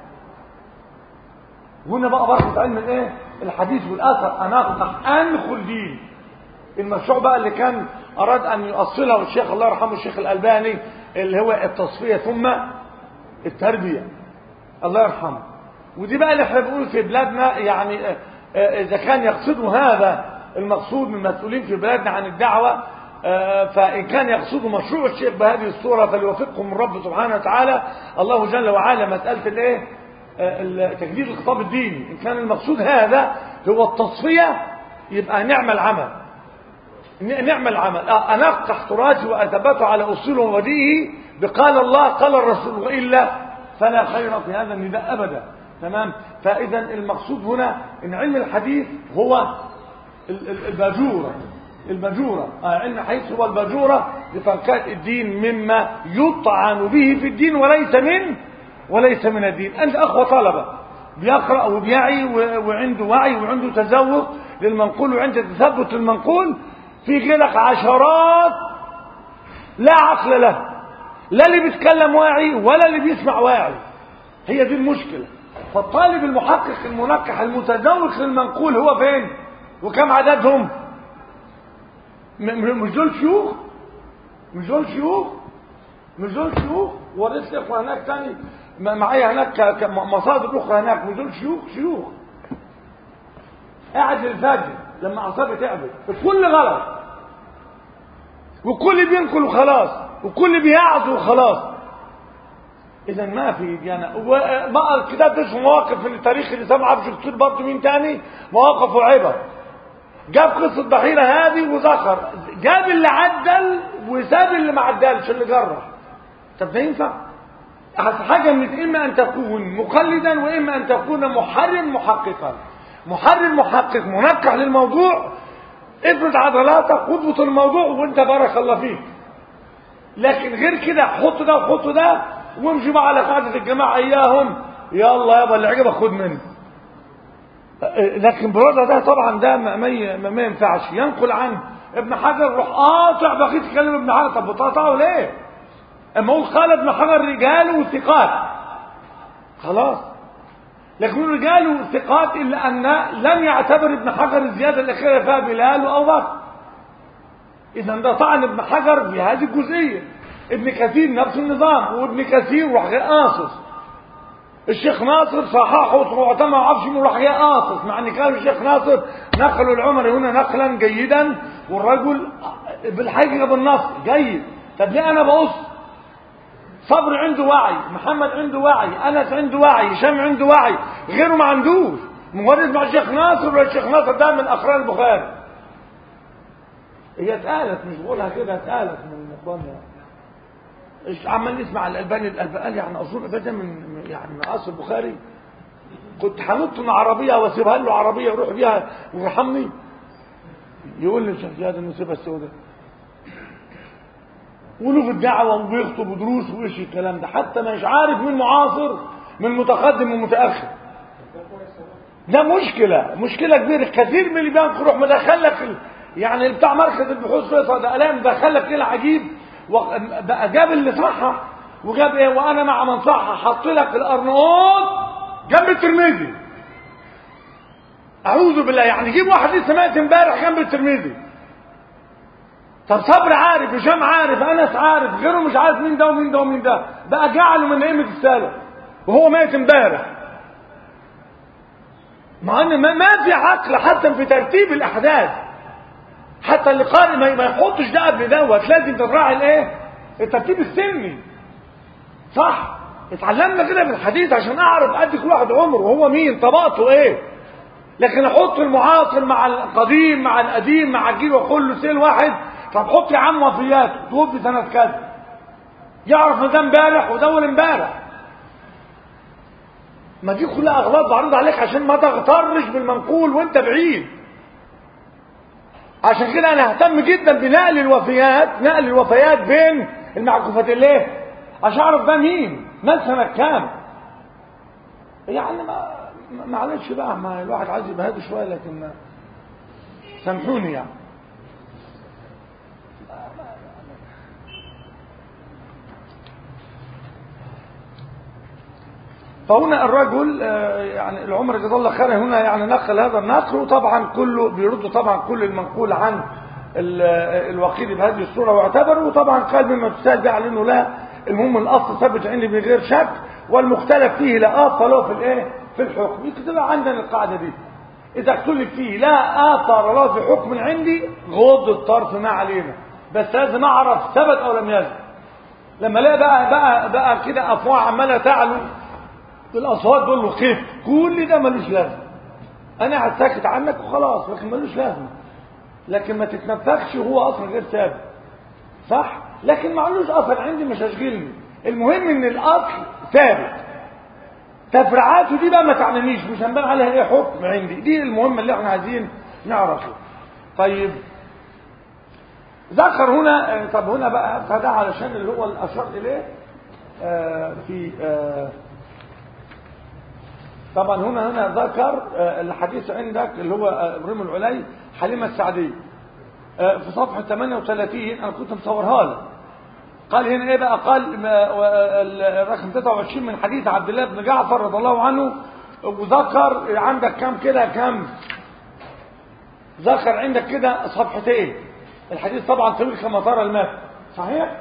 هنا بقى بركة علم الايه؟ الحديث والأثر. أنا أدخل دين المشروع بقى اللي كان أراد أن يؤصله الشيخ الله يرحمه الشيخ الألباني، اللي هو التصفية ثم التربية الله يرحمه. ودي بقى اللي احنا بنقول في بلادنا، يعني إذا كان يقصدوا هذا المقصود من المسؤولين في بلادنا عن الدعوة فإن كان يقصد مشروع الشيخ بهذه الصورة فليوفقكم الرب سبحانه وتعالى الله جل وعلا. مسألة الايه تجديد الخطاب الديني، إن كان المقصود هذا هو التصفية يبقى نعمل عمل، نعمل عمل أنقح تراثي وأثبته على أصول ومبادئه بقال الله قال الرسول، وإلا فلا خير في هذا النداء أبدا. تمام. فإذا المقصود هنا إن علم الحديث هو الباجورة علم الحديث هو الباجورة لتنقية الدين مما يطعن به في الدين وليس من الدين. أنت أخوة طلبة بيقرأ وبيعي وعنده وعي وعنده تذوق للمنقول وعنده تثبت المنقول، في غيرك عشرات لا عقل له، لا اللي بيتكلم واعي ولا اللي بيسمع واعي. هي دي المشكلة. فالطالب المحقق المنقح المتذوق للمنقول هو فين؟ وكم عددهم؟ مش دول شيوخ ورثت اخوة هناك تاني معايا هناك مصادر اخرى هناك، مش دول شيوخ قاعد للفجر لما اعصابي تعبت، الكل غلط وكل بينقل وخلاص وكل بيعظ وخلاص. اذا ما في ديانه. وبقى الكتاب ده اسمه مواقف من التاريخ اللي سمع عبد الشكور برضه مين تاني، مواقف وعبر. جاب قصه الضحيره هذه وذكر، جاب اللي عدل وساب اللي ما عدلش اللي جرح. طب ده ينفع؟ حاجه من اما ان تكون مقلدا واما ان تكون محرم محققا. محرم محقق منقح للموضوع، افرض عضلاتك واضبط الموضوع وانت بارك الله فيك. لكن غير كده حط ده وحط ده وامشي بقى على قاعده الجماعه اياهم، يلا يابا اللي عجبك خد منه. لكن برضه ده طبعا ده ما ينفعش. ينقل عنه ابن حجر روح قاطع بقيت تكلم ابن حجر، طب بتقطعه ليه؟ اما هو قال ابن حجر رجاله وثقات خلاص، لكن رجاله وثقات الا ان لم يعتبر ابن حجر الزياده الاخيره فيها بلال او بكر. اذا ده طعن ابن حجر في هذه الجزئيه. ابن كثير نفس النظام، وابن كثير راح جاي قاصص. الشيخ ناصر صححه وطبعا ما اعرفش انه راح جاي قاصص، مع ان كان الشيخ ناصر نقل العمر هنا نقلا جيدا والرجل بالحقيقه بالنص جيد. طب ليه انا بقص؟ صبر عنده وعي، محمد عنده وعي، انس عنده وعي، هشام عنده وعي، غيره ما عندوش. مجرد مع الشيخ ناصر والشيخ ناصر ده من اقران البخاري. هي اتقالت، مش بقولها كده، اتقالت من اخواننا. عمال نسمع الالباني قال يعني اصول ابدا من اصل البخاري. كنت هنط من عربيه واسيبها له عربيه يروح بيها ويرحمني. يقول لي الشيخ زياد النسيبه السوداء وله في الدعوه وبيخطب دروس وايش الكلام ده، حتى مش عارف مين معاصر من متقدم ومتاخر. ده مشكله كبيره. كثير من اللي بينقل روح مدخلك يعني بتاع مركز البحوث فيصل ده الان دخلك كده عجيب، بقى جاب اللي صحح وجاب ايه، وانا مع من صحح حط لك الارناؤوط جنب الترمذي. اعوذ بالله، يعني جيب واحد لسه مات امبارح جنب الترمذي. طب صبر عارف، هشام عارف، انس عارف، غيره مش عارف مين ده ومين ده ومين ده، بقى جعله من ائمه السلف وهو مات امبارح. مع ان ما في عقل حتى في ترتيب الاحداث. حتى اللي قارئ ما يحطش ده قبل دوت، لازم تراعي الايه؟ الترتيب السني. صح؟ اتعلمنا كده في الحديث عشان اعرف ادي كل واحد عمره وهو مين طبقته ايه. لكن احط المعاصر مع القديم مع القديم مع الجيل وكله سيل واحد. طب حط يا عم وفياته توفي سنه كذا، يعرف ان ده امبارح وده اول امبارح. ما دي كلها اغلاط بعرض عليك عشان ما تغترش بالمنقول وانت بعيد. عشان كده انا اهتم جدا بنقل الوفيات بين المعكوفتين. ليه؟ عشان اعرف ده مين، مات سنه كام. يعني معلش بقى، ما الواحد عايز يبقى هادي شويه، لكن سامحوني يعني. فهنا الرجل يعني العمر جزاه الله خيرا هنا يعني نقل هذا النقل، وطبعا كله بيرد طبعا كل المنقول عن الوقيد بهذه الصوره واعتبره، وطبعا قال بما تسال ده على انه لا، المهم الاصل ثبت عندي بغير شك والمختلف فيه لا اثر له في الايه؟ في الحكم. يكتب عندنا القاعده دي، اذا اختلف فيه لا اثر له في حكم عندي غض الطرف ما علينا. بس لازم اعرف ثبت او لم يثبت. لما الاقي بقى كده افواه عماله تعلو الاصوات دول وقف، كل ده ملوش لازمه. انا قاعد ساكت عنك وخلاص، لكن ملوش لازمه. لكن ما تتنفخش وهو اصلا غير ثابت، صح؟ لكن معلوش اثر عندي مش هشغلني. المهم ان الاصل ثابت، تفريعاته دي بقى ما تعنينيش، مش هنبان عليها ايه حكم عندي. دي المهمه اللي احنا عايزين نعرفه. طيب ذكر هنا، طب هنا بقى فده علشان اللي هو الاشار اليه في طبعا هنا ذكر الحديث عندك اللي هو ابراهيم العلي حليمه السعديه في صفحه 38. انا كنت مصورها لك. قال هنا ايه بقى؟ قال الرقم 23 من حديث عبد الله بن جعفر رضي الله عنه. وذكر عندك كم كده، كم ذكر عندك كده صفحتين. الحديث طبعا طويل كما ترى المتن، صحيح؟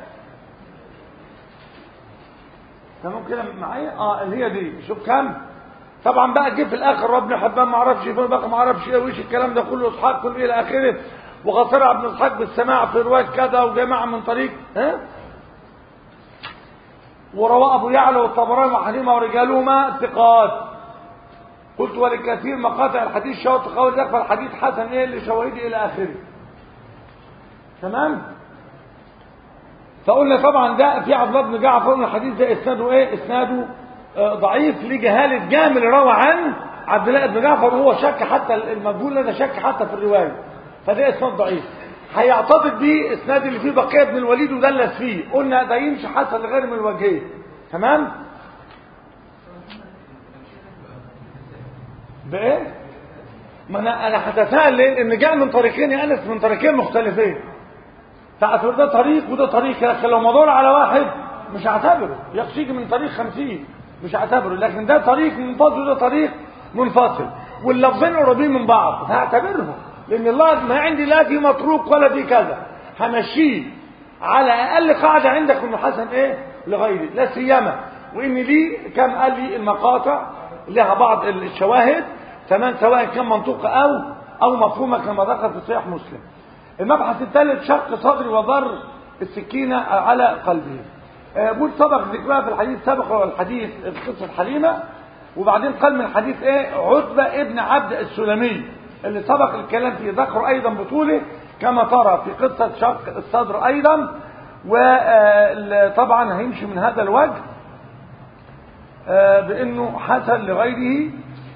تمام كده معايا؟ اللي هي دي. شوف كم. طبعا بقى جه في الاخر ربنا حبان ما اعرفش ايه بقى، ما اعرفش ايه وش الكلام ده كله، اسحاق كله الى اخره. وغفر ابن اسحاق بالسماع في روايه كذا وجماعه من طريق ورواه ابو يعلى والطبراني وحليمه ورجالهما ثقات. قلت ولكثير مقاطع الحديث شواهد قول ذاك، فالحديث حسن ايه لشواهده الى اخره. تمام. فقلنا طبعا ده في عبد الله بن جعفر ان الحديث ده اسناده ايه؟ اسناده ضعيف لجهاله جامل روى عن عبد الله بن جعفر، وهو شك حتى المجهول ده شك حتى في الروايه، فده اسناد ضعيف. هيعتضد بيه اسناد اللي فيه بقيه بن الوليد ودلس فيه، قلنا ده يمشي حسن لغير من الوجهين. تمام. بايه؟ ما انا هتساءل ليه؟ ان جاء من طريقين يا انس، من طريقين مختلفين. تعتبر ده طريق وده طريق، لكن لو مدور على واحد مش هعتبره، يجي من طريق 50 مش هعتبره. لكن ده طريق منفصل وده طريق منفصل، واللفظين قريبين من بعض هعتبرهم، لان الله ما عندي لا في متروك ولا في كذا، همشيه على اقل قاعده عندك انه حسن ايه لغيري، لا سيما وان لي كم قال لي المقاطع لها بعض الشواهد. تمام، سواء كان منطوقه او مفهومه كما ذكر في صحيح مسلم. المبحث الثالث شق صدري وضر السكينه على قلبه. قلت سبق ذكرها في الحديث سبق، والحديث في قصه حليمه. وبعدين قال من حديث ايه؟ عتبه ابن عبد السلمي اللي سبق الكلام فيه، ذكر ايضا بطوله كما ترى في قصه شق الصدر ايضا. وطبعا هيمشي من هذا الوجه بانه حسن لغيره.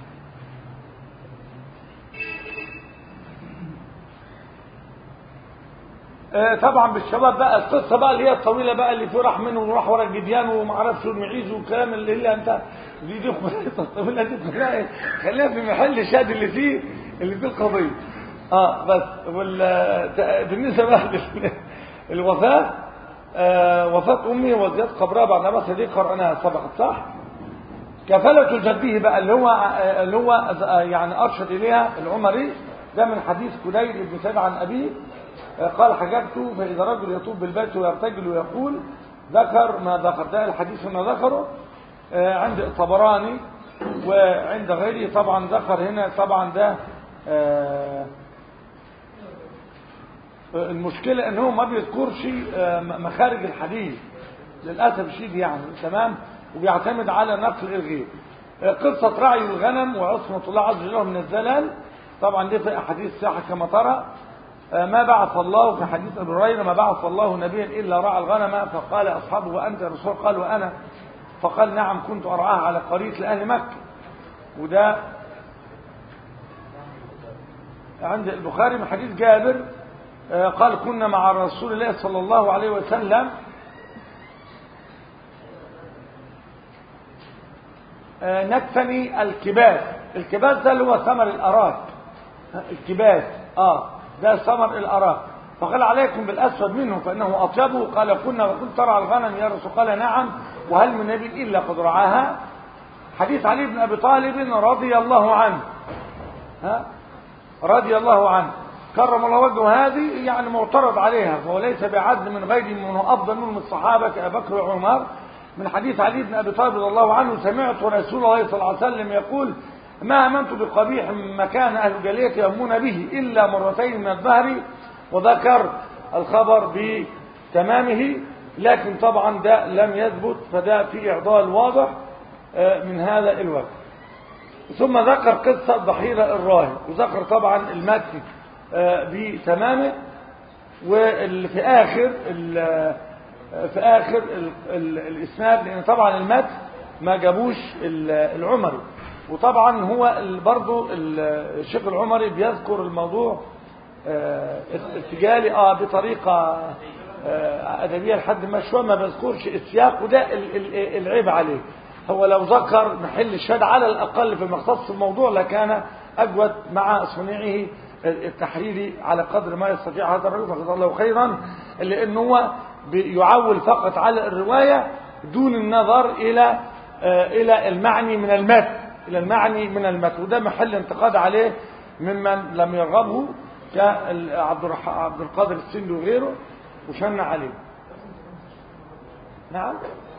طبعا بالشباب بقى القصه بقى اللي هي الطويله بقى اللي فيه راح منه وراح ورا الجديان وما اعرفش المعيز والكلام اللي انت دي القصه الطويله دي كلها خليها في محل شاد اللي فيه القضيه. بس بالنسبه بقى الوفاه، وفاه امي وزياد قبرها بعد ما صديق قرأناها سبقت، صح؟ كفاله جده بقى اللي هو يعني ارشد اليها العمري، ده من حديث كليب بن سعد عن ابيه قال حجبت فإذا رجل يطوف بالبيت ويرتجل ويقول، ذكر ما ذكر. ده الحديث ما ذكره عند الطبراني وعند غيره. طبعا ذكر هنا طبعا ده المشكلة انه ما بيذكرش مخارج الحديث للأسف الشديد يعني. تمام. وبيعتمد على نقل الغير. قصة رعي الغنم وعصمة الله عز وجل من الزلال، طبعا دي في أحاديث صحيحة كما ترى. ما بعث الله في حديث ابي هريره ما بعث الله نبيا الا رعى الغنم، فقال اصحابه وانت يا رسول؟ قال وانا. فقال نعم كنت ارعاها على قريه لاهل مكه. وده عند البخاري من حديث جابر قال كنا مع رسول الله صلى الله عليه وسلم نكفني الكباس. الكباس ده اللي هو ثمر الاراك. الكباس ده ثمر الاراك. فقال عليكم بالاسود منه فانه اطيبه. قال كنا وكنت ترعى الغنم يا رسول؟ قال نعم وهل من نبي الا قد رعاها. حديث علي بن ابي طالب رضي الله عنه رضي الله عنه كرم الله وجهه، هذه يعني معترض عليها، فهو ليس بعدل من غير من افضل منهم الصحابه كابي بكر وعمر. من حديث علي بن ابي طالب رضي الله عنه سمعت رسول الله صلى الله عليه وسلم يقول ما امنت بقبيح مما كان اهل الجاهليه يؤمنون به الا مرتين من الدهر. وذكر الخبر بتمامه، لكن طبعا ده لم يثبت، فده في إعضال واضح من هذا الوجه. ثم ذكر قصة ضحيرة الراهب، وذكر طبعا المتن بتمامه، وفي آخر الإسناد، لأن طبعا المتن ما جابوش العمري، وطبعا هو برضو الشيخ العمري بيذكر الموضوع ارتجالي بطريقة أدبية لحد ما شوية، ما بذكرش السياق، وده العيب عليه. هو لو ذكر محل الشهادة على الأقل في مختص الموضوع لكان أجود مع صنيعه التحريري على قدر ما يستطيع هذا الرجل، فجزاه الله خيرا، لأنه هو يعول فقط على الرواية دون النظر إلى المعني من المتن، وده محل انتقاد عليه ممن لم يرغبه كعبد القادر السندي وغيره، وشن عليه. نعم،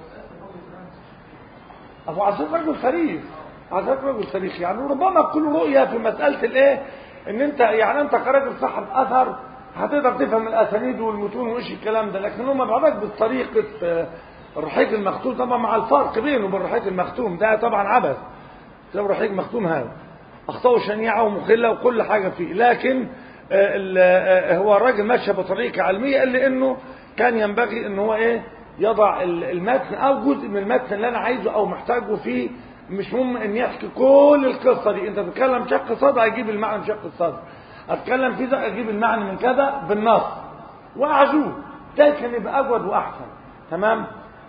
أبو عزيز رجل فريق، يعني ربما كل رؤية في مسألة الايه، ان انت يعني انت كراجل صاحب اثر هتقدر تفهم الاسانيد والمتون وايش الكلام ده، لكن هم بعدك بالطريقة الرحيق المختوم، طبعا مع الفرق بينه وبين الرحيق المختوم، ده طبعا عبث. لو الرحيق المختوم هذا اخطاء شنيعة ومخلة وكل حاجة فيه، لكن هو الراجل ماشي بطريقة علمية، اللي انه كان ينبغي ان هو يضع المتن او جزء من المتن اللي انا عايزه او محتاجه فيه. مش مهم ان يحكي كل القصة دي، انت بتتكلم شق صدر اجيب المعنى من شق الصدر، اتكلم في ذا اجيب المعنى من كذا بالنص واعزوه، ده كان يبقى اجود واحسن. تمام.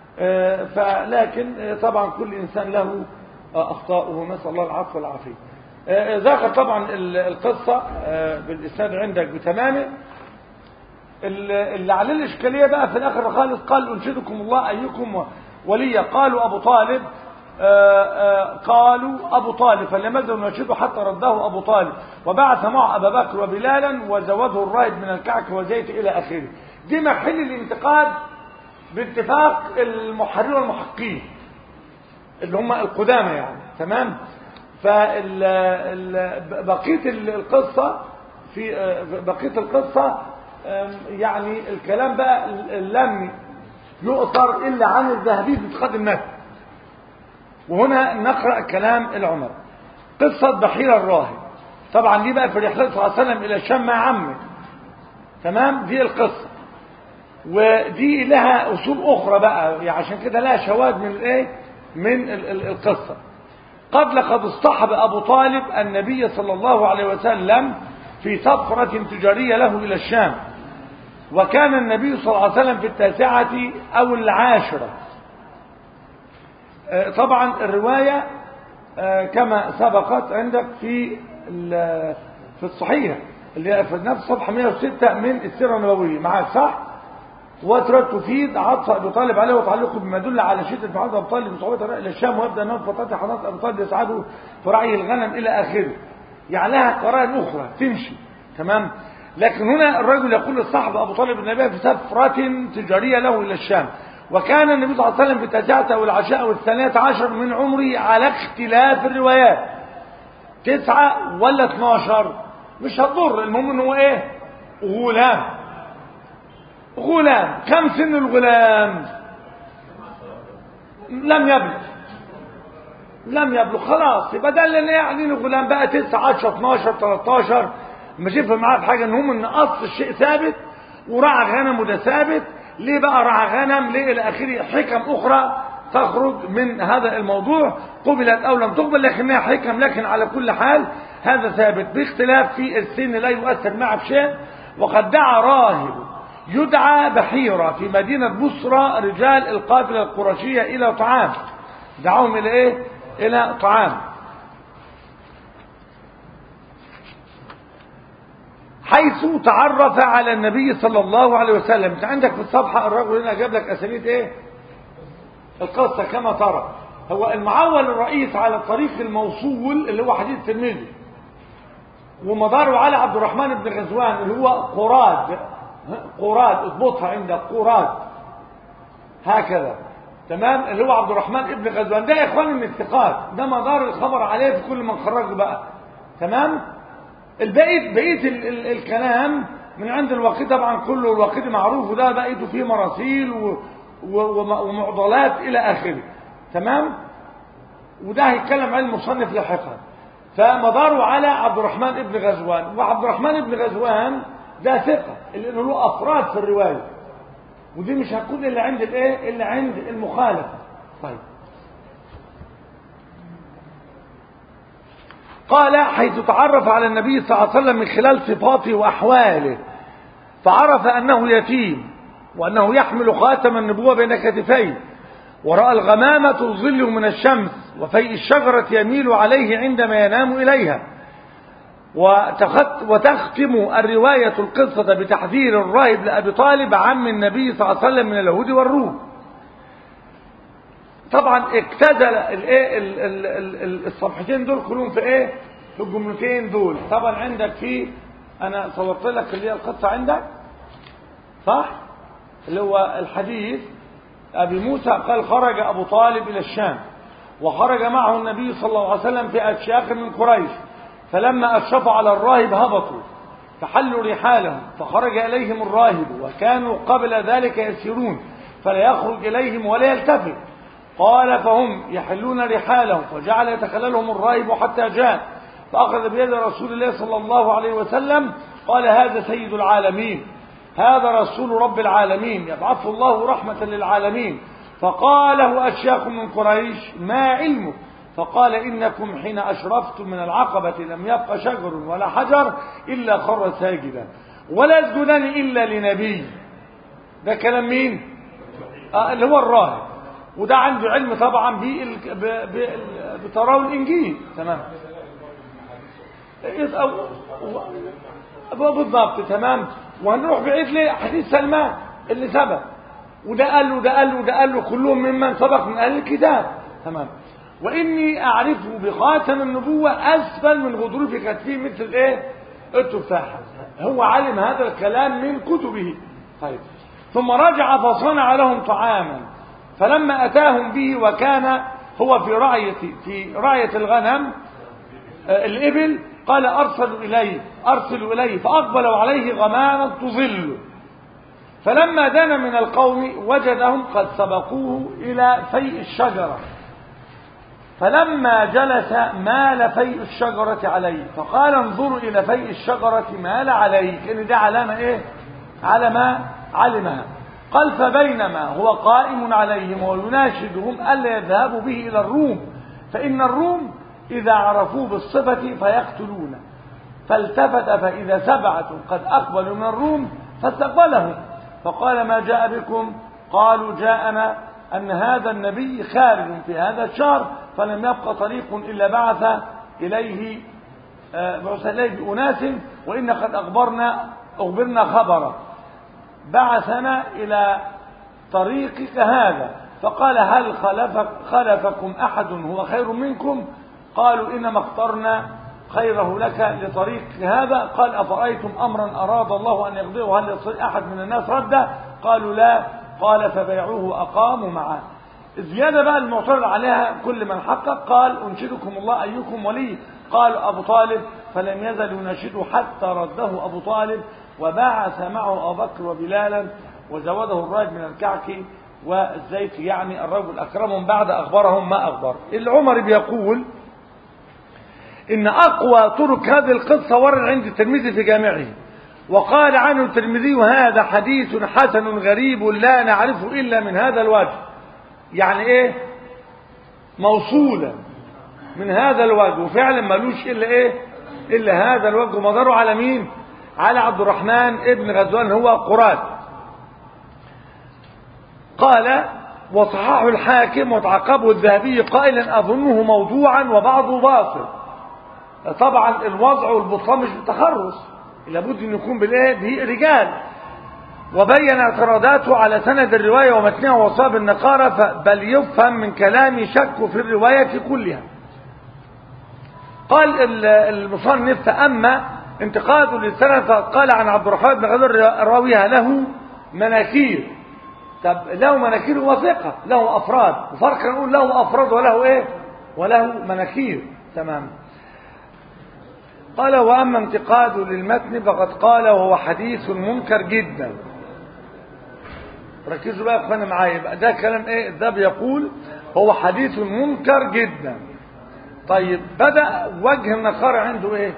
فلكن طبعا كل انسان له اخطاؤه، نسال الله العفو والعافيه. ذكر طبعا القصة بالإسناد عندك بتمامه. اللي عليه الإشكالية بقى في الآخر خالص، قال أنشدكم الله أيكم ولي، قالوا أبو طالب فلم يزل ينشده حتى رده أبو طالب، وبعث معه أبا بكر وبلالا وزوده الراهب من الكعك وزيت إلى آخره. دي محل الانتقاد باتفاق المحررين والمحققين اللي هم القدامى يعني. تمام. فبقية القصة يعني الكلام بقى لم يؤثر إلا عن الذهبي بانتقاد المتن. وهنا نقرأ كلام العمر. قصة بحيرة الراهب، طبعا دي بقى في رحلة صلى الله عليه وسلم إلى الشام مع عمه. تمام. دي القصة، ودي لها أصول أخرى بقى، يعني عشان كده لها شواهد من القصة. لقد اصطحب أبو طالب النبي صلى الله عليه وسلم في سفرة تجارية له إلى الشام، وكان النبي صلى الله عليه وسلم في 9 أو 10. طبعا الرواية كما سبقت عندك في الصحيح اللي هي في نفس صفحة 106 من السيرة النبوية معاك، صح؟ وترد تفيد عطف ابي طالب عليه وتعلقه بما يدل على شده معاذ ابي طالب بصعوبه الى الشام، ويبدا انه فتاه حضرات ابي طالب يسعدوا في رعي الغنم الى اخره. يعني لها قرائن اخرى تمشي. تمام. لكن هنا الرجل يقول لصاحب ابو طالب النبي في سفره تجاريه له الى الشام، وكان النبي صلى الله عليه وسلم في 9 أو 10 أو 12 من عمره على اختلاف الروايات، 9 ولا 12 مش هتضر، المهم ان هو غلام. كم سن الغلام؟ لم يبلغ خلاص، يبقى ده اللي يعني الغلام بقى 9 10 12 13. مش يفهم معاه في حاجه ان اصل الشيء ثابت، ورعى غنم وده ثابت. ليه بقى رعى غنم؟ ليه الى اخره؟ حكم اخرى تخرج من هذا الموضوع، قبلت او لم تقبل، لكنها حكم. لكن على كل حال هذا ثابت، باختلاف في السن لا يؤثر معه بشيء. وقد دعا راهب يدعى بحيرة في مدينة بصرى رجال القافلة القرشية إلى طعام، دعوهم إلى إلى طعام، حيث تعرف على النبي صلى الله عليه وسلم. انت عندك في الصفحة الرجل هنا جاب لك أسانيد القصة كما ترى. هو المعول الرئيس على الطريق الموصول اللي هو حديث الترمذي، ومداره على عبد الرحمن بن غزوان اللي هو قراد، اضبطها عندك، قراد هكذا. تمام. اللي هو عبد الرحمن بن غزوان، ده يا اخوان من الثقات، ده مدار الخبر عليه في كل من خرجه بقى. تمام. بقيه الكلام من عند الواقدي طبعا كله الواقدي معروف، وده بقيته فيه مراسيل ومعضلات إلى آخره. تمام. وده هيتكلم عن المصنف لاحقا. فمداره على عبد الرحمن ابن غزوان، وعبد الرحمن ابن غزوان ده ثقة لأنه له أفراد في الرواية، ودي مش هتكون إلا عند الإيه؟ إلا عند المخالف. طيب. قال حيث تعرف على النبي صلى الله عليه وسلم من خلال صفاته وأحواله، فعرف أنه يتيم وأنه يحمل خاتم النبوة بين كتفيه، ورأى الغمامة تظله من الشمس، وفيء الشجرة يميل عليه عندما ينام إليها. وتختم الرواية القصة بتحذير الراهب لأبي طالب عم النبي صلى الله عليه وسلم من اليهود والروم. طبعا اجتزل الصفحتين دول كلهم في ايه؟ في الجملتين دول. طبعا عندك في، انا صورت لك اللي هي القصة عندك صح؟ اللي هو الحديث ابي موسى قال خرج ابو طالب الى الشام، وخرج معه النبي صلى الله عليه وسلم في اشياخ من قريش، فلما اشرفوا على الراهب هبطوا فحلوا رحالهم، فخرج اليهم الراهب وكانوا قبل ذلك يسيرون فلا يخرج اليهم ولا يلتفت. قال فهم يحلون رحالهم، فجعل يتخللهم الراهب حتى جاء، فأخذ بيد رسول الله صلى الله عليه وسلم قال هذا سيد العالمين، هذا رسول رب العالمين، يبعث الله رحمة للعالمين. فقاله أشياخ من قريش ما علمه؟ فقال إنكم حين أشرفتم من العقبة لم يبق شجر ولا حجر إلا خر ساجدا، ولا يسجدان إلا لنبي. ده كلام مين؟ اللي هو الراهب، وده عنده علم طبعا بتراوي الإنجيل. تمام بالضبط. تمام. وهنروح بعيد ليه؟ حديث سلمان اللي سبق، وده قال له ده قال له ده قال له كلهم ممن سبق من أهل الكتاب. تمام. وإني أعرفه بخاتم النبوة أسفل من غضروف كتفه مثل إيه؟ التفاحة. هو علم هذا الكلام من كتبه. طيب. ثم رجع فصنع لهم طعاما، فلما أتاهم به وكان هو في رعية الغنم الإبل، قال أرسلوا إليه فأقبلوا عليه غمامة تظل. فلما دنا من القوم وجدهم قد سبقوه إلى فيء الشجرة، فلما جلس مال فيء الشجرة عليه، فقال انظروا إلى فيء الشجرة مال عليه، لأن ده علامة إيه؟ على ما علمها. قال فبينما هو قائم عليهم ويناشدهم ألا يذهبوا به إلى الروم، فإن الروم إذا عرفوه بالصفة فيقتلونه، فالتفت فإذا 7 قد أقبلوا من الروم فاستقبلهم، فقال ما جاء بكم؟ قالوا جاءنا أن هذا النبي خارج في هذا الشهر، فلم يبق طريق إلا بعث إليه بأناس، وإن قد أخبرنا خبرا بعثنا إلى طريقك هذا. فقال هل خلفكم أحد هو خير منكم؟ قالوا إنما اخترنا خيره لك لطريقك هذا. قال أفرأيتم أمرا أراد الله أن يقضيه هل يصير أحد من الناس رده؟ قالوا لا. قال فبيعوه وأقاموا معه. زيادة بقى المعترض عليها كل من حقق قال أنشدكم الله أيكم ولي؟ قال أبو طالب، فلم يزل يناشده حتى رده أبو طالب، وبعث معه أبو بكر وبلالا وزوده الراج من الكعك والزيت، يعني الرجل أكرمهم بعد أخبرهم ما أخبر. العمري بيقول إن أقوى طرق هذه القصة ورد عند الترمذي في جامعه، وقال عنه الترمذي هذا حديث حسن غريب لا نعرفه إلا من هذا الوجه. يعني إيه؟ موصولة من هذا الوجه، وفعلا ملوش إلا إيه؟ إلا هذا الوجه، ومداره على مين؟ على عبد الرحمن ابن غزوان هو قراد. قال وصححه الحاكم وتعقبه الذهبي قائلا أظنه موضوعا وبعضه باطل. طبعا الوضع والبطلان مش بالتخرص، لابد ان يكون بالايه؟ رجال. وبين اعتراضاته على سند الروايه ومتنها وصاب النقاره، بل يفهم من كلامي شك في الروايه كلها. قال المصنف فاما انتقاده للسند قال عن عبد الرحمن بن غزوان راويها له مناكير. طب له مناكير وثقه، له افراد، وفرق نقول له افراد وله ايه؟ وله مناكير. تمام. قال وأما انتقاد للمتن فقد قال وهو حديث منكر جدا. ركزوا بقى يا اخوانا معايا بقى، ده كلام ايه؟ ده بيقول هو حديث منكر جدا. طيب بدأ وجه النكارة عنده ايه؟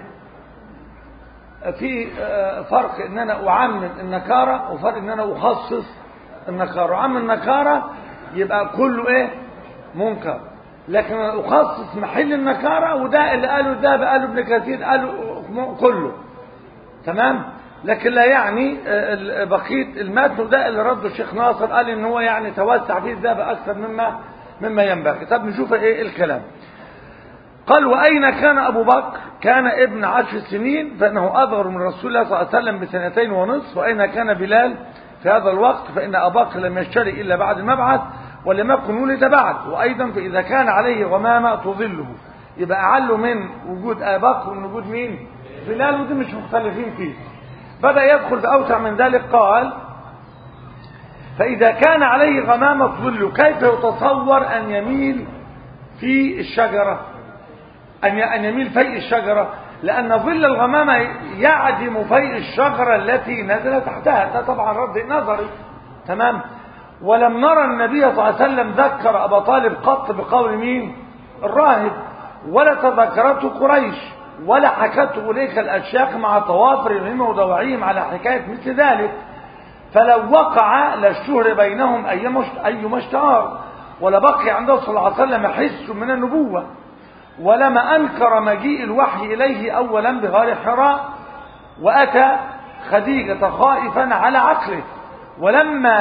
في فرق ان انا اعمم النكارة وفرق ان انا اخصص النكارة. اعمم النكارة يبقى كله ايه؟ منكر. لكن انا اخصص محل النكارة، وده اللي قاله ده قاله ابن كثير قاله كله تمام. لكن لا يعني بقية المتن، ده اللي رده الشيخ ناصر قال ان هو يعني توسع فيه الذهب اكثر مما ينبغي. طب نشوف ايه الكلام. قال وأين كان أبو بكر؟ كان ابن 10 سنين، فإنه أصغر من رسول الله صلى الله عليه وسلم ب2 سنين ونصف. وأين كان بلال في هذا الوقت؟ فإن أبا بكر لم يشتري إلا بعد المبعث ولم يكن ولد بعد. وأيضا فإذا كان عليه غمامة تظله، يبقى أعلى من وجود أبي بكر ومن وجود مين؟ بلال، ودي مش مختلفين فيه. بدأ يدخل بأوسع من ذلك. قال فإذا كان عليه غمامة تظله، كيف يتصور أن يميل في الشجرة؟ أن يميل فيء الشجرة، لأن ظل الغمامة يعدم فيء الشجرة التي نزل تحتها. ده طبعا رد نظري تمام. ولم نرى النبي صلى الله عليه وسلم ذكر أبا طالب قط بقول مين؟ الراهب، ولا تذكرته قريش، ولا حكته إليك الأشياخ مع توافرهم ودواعيهم على حكاية مثل ذلك. فلو وقع لاشتهر بينهم أيما اشتهر، ولبقي عنده صلى الله عليه وسلم حس من النبوة، ولما أنكر مجيء الوحي إليه أولا بغار حراء، وأتى خديجة خائفا على عقله، ولما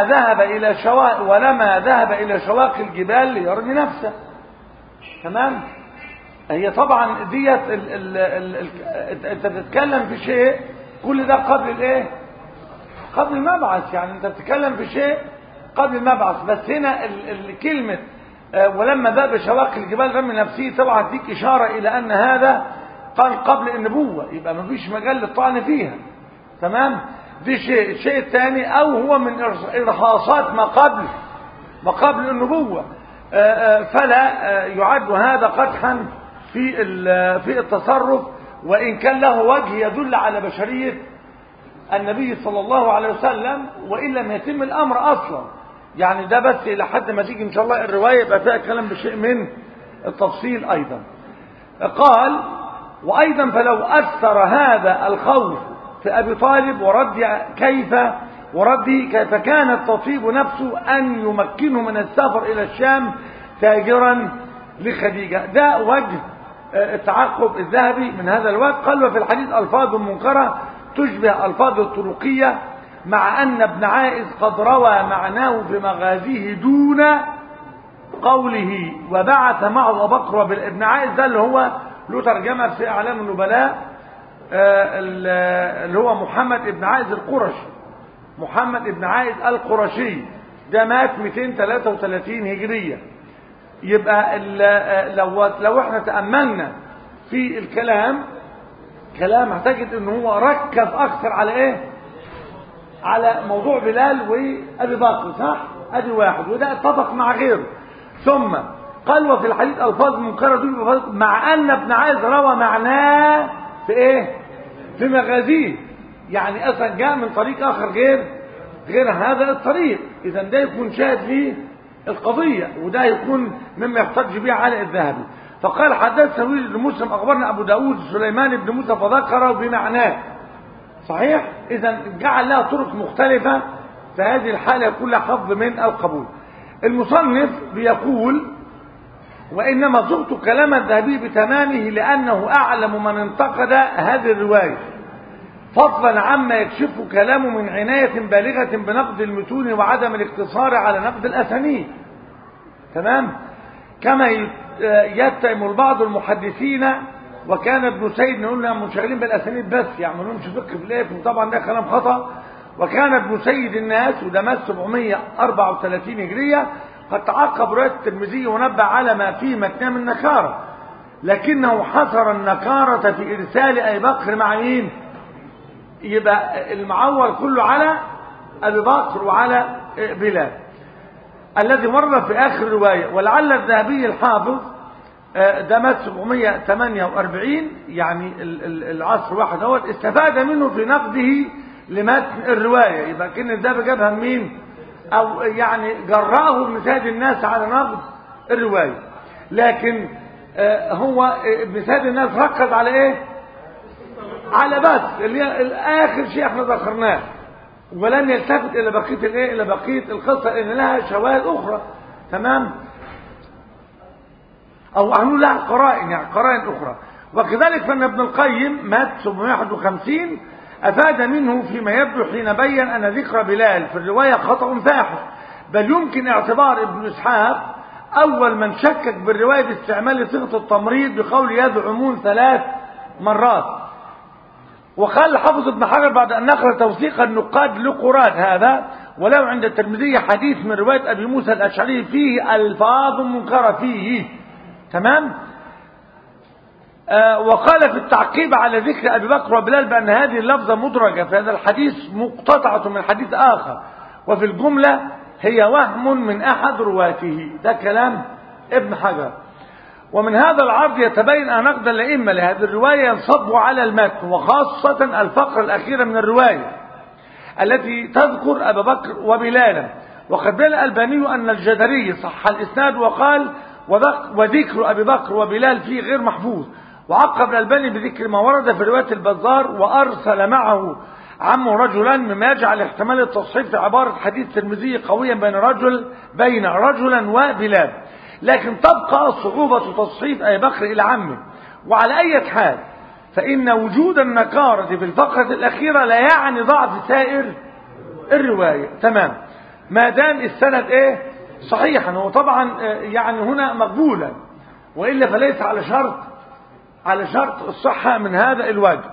ذهب إلى شواق الجبال ليرمي نفسه. تمام. هي طبعا ديت انت بتتكلم في شيء كل ده قبل الايه؟ قبل المبعث. يعني انت بتتكلم في شيء قبل المبعث، بس هنا الكلمة ولما ذهب بشواق الجبال رمي نفسه طبعا تديك إشارة إلى أن هذا قال قبل النبوة، يبقى ما فيش مجال للطعن فيها. تمام. دي شيء. الشيء الثاني أو هو من إرهاصات ما قبل النبوة، فلا يعد هذا قدحا في التصرف، وإن كان له وجه يدل على بشرية النبي صلى الله عليه وسلم، وإن لم يتم الأمر أصلا. يعني ده بس لحد ما تيجي إن شاء الله الرواية يبقى فيها كلام بشيء من التفصيل أيضا. قال وأيضا فلو أثر هذا الخوف في أبي طالب ورده كيف كانت تطيب نفسه أن يمكنه من السفر إلى الشام تاجرا لخديجة. ده وجه التعقب الذهبي من هذا الوقت. قال وفي الحديث ألفاظ منكرة تشبه ألفاظ الطرقية، مع أن ابن عائز قد روى معناه في مغازيه دون قوله وبعث معه أبو بكر. وابن عائز ده اللي هو له ترجمة في أعلام النبلاء، اللي هو محمد ابن عائز القرشي. محمد ابن عائز القرشي ده مات 233 هجرية. يبقى لو احنا تأملنا في الكلام هتجد ان هو ركز اكثر على ايه؟ على موضوع بلال وابي بكر، صح؟ ادي واحد، وده اتفق مع غيره. ثم قال وفي الحديث الفاظ منكره دون، مع ان ابن عائز روى معناه في ايه؟ في مغازيه. يعني اصلا جاء من طريق اخر غير هذا الطريق. اذا ده يكون شاهد فيه القضيه، وده يكون مما يحتج به على الذهبي. فقال حدثنا وليد بن مسلم اخبرنا ابو داود سليمان بن موسى فذكره بمعناه. صحيح. اذا جعل لها طرق مختلفه، فهذه الحاله يكون لها حظ من القبول. المصنف بيقول وانما صغت كلام الذهبي بتمامه لانه اعلم من انتقد هذه الروايه، فضلا عما يكشف كلامه من عنايه بالغه بنقد المتون وعدم الاقتصار على نقد الاسانيد. تمام. كما يتهم البعض المحدثين، وكان ابن سيد نقول لهم منشغلين بالاسانيد بس يعملون فقه في الايه، وطبعا ده كلام خطا. وكان ابن سيد الناس وده مات 734 هجريه قد تعقب روايه الترمذي ونبه على ما فيه متناه من نكاره، لكنه حصر النكاره في ارسال ابي بكر مع مين؟ يبقى المعول كله على ابي بكر وعلى بلال الذي مر في اخر الروايه. ولعل الذهبي الحافظ ده مات 748 يعني العصر واحد اهوت. استفاد منه في نقده لمتن الرواية. يبقى كأن ده جابها مين او يعني جرأه ابن سعد الناس على نقد الرواية. لكن هو ابن سعد الناس ركز على ايه؟ على بس اللي هي اخر شيء احنا ذكرناه، ولم يلتفت الى بقيه الايه، الى بقيه القصه ان لها شواهد اخرى. تمام، او هنقول لها قرائن، يعني قرائن اخرى. وكذلك فان ابن القيم مات 751 افاد منه فيما يبدو حين بين ان ذكر بلال في الروايه خطأ فاحش، بل يمكن اعتبار ابن اسحاق اول من شكك بالروايه باستعمال صيغه التمريض بقول يزعمون 3 مرات. وقال الحافظ ابن حجر بعد أن نقل توثيق النقاد لقراد هذا: ولو عند الترمذي حديث من رواية أبي موسى الأشعري فيه ألفاظ منكرة فيه. تمام. وقال في التعقيب على ذكر أبي بكر وبلال بأن هذه اللفظة مدرجة في هذا الحديث مقتطعة من حديث آخر، وفي الجملة هي وهم من أحد رواته. ده كلام ابن حجر. ومن هذا العرض يتبين أن نقد الأئمة لهذه الرواية ينصب على المتن، وخاصة الفقرة الأخيرة من الرواية التي تذكر أبا بكر وبلالا. وقد بين الألباني أن الجدري صح الإسناد وقال وذكر أبي بكر وبلال فيه غير محفوظ. وعقب الألباني بذكر ما ورد في رواية البزار وأرسل معه عمه رجلا، مما يجعل احتمال التصحيف في عبارة حديث الترمذي قويا بين رجلا وبلال. لكن تبقى صعوبة تصحيف أبي بكر إلى عمه. وعلى أي حال فإن وجود النكارة في الفقرة الأخيرة لا يعني ضعف سائر الرواية. تمام، ما دام السند ايه صحيحا. هو طبعا يعني هنا مقبولا، وإلا فليس على شرط الصحة من هذا الوجه.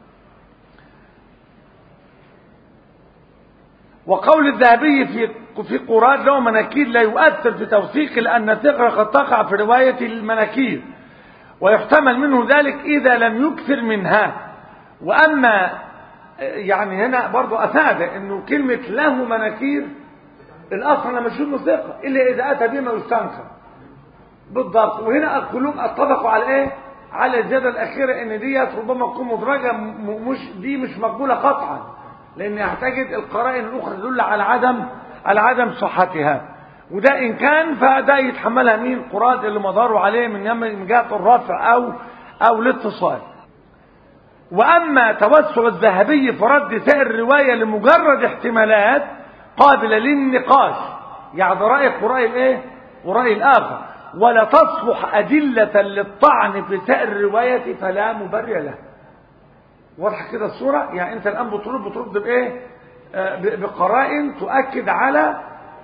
وقول الذهبي في قراد له مناكير لا يؤثر في توثيق، لأن الثقة قد تقع في رواية المناكير، ويحتمل منه ذلك إذا لم يكثر منها. وأما يعني هنا برضو أفاد أنه كلمة له مناكير الأصل أنا مش انه ثقة إلا إذا أتى بما يستنكر بالضبط. وهنا كلهم اتفقوا على إيه؟ على الزيادة الأخيرة إن ديت ربما تكون مدرجة، مش مقبولة قطعا، لأن هتجد القرائن الأخرى تدل على عدم صحتها. وده إن كان فده يتحملها مين؟ قراد اللي مداروا عليه من جهة الرفع أو الاتصال. وأما توسع الذهبي في رد سائر الرواية لمجرد احتمالات قابلة للنقاش، يعني رأيك ورأي الايه ورأي الآخر، ولا تصبح أدلة للطعن في سائر الرواية فلا مبرر له. واضح كده الصورة؟ يعني أنت الآن بترد بإيه؟ بقرائن تؤكد على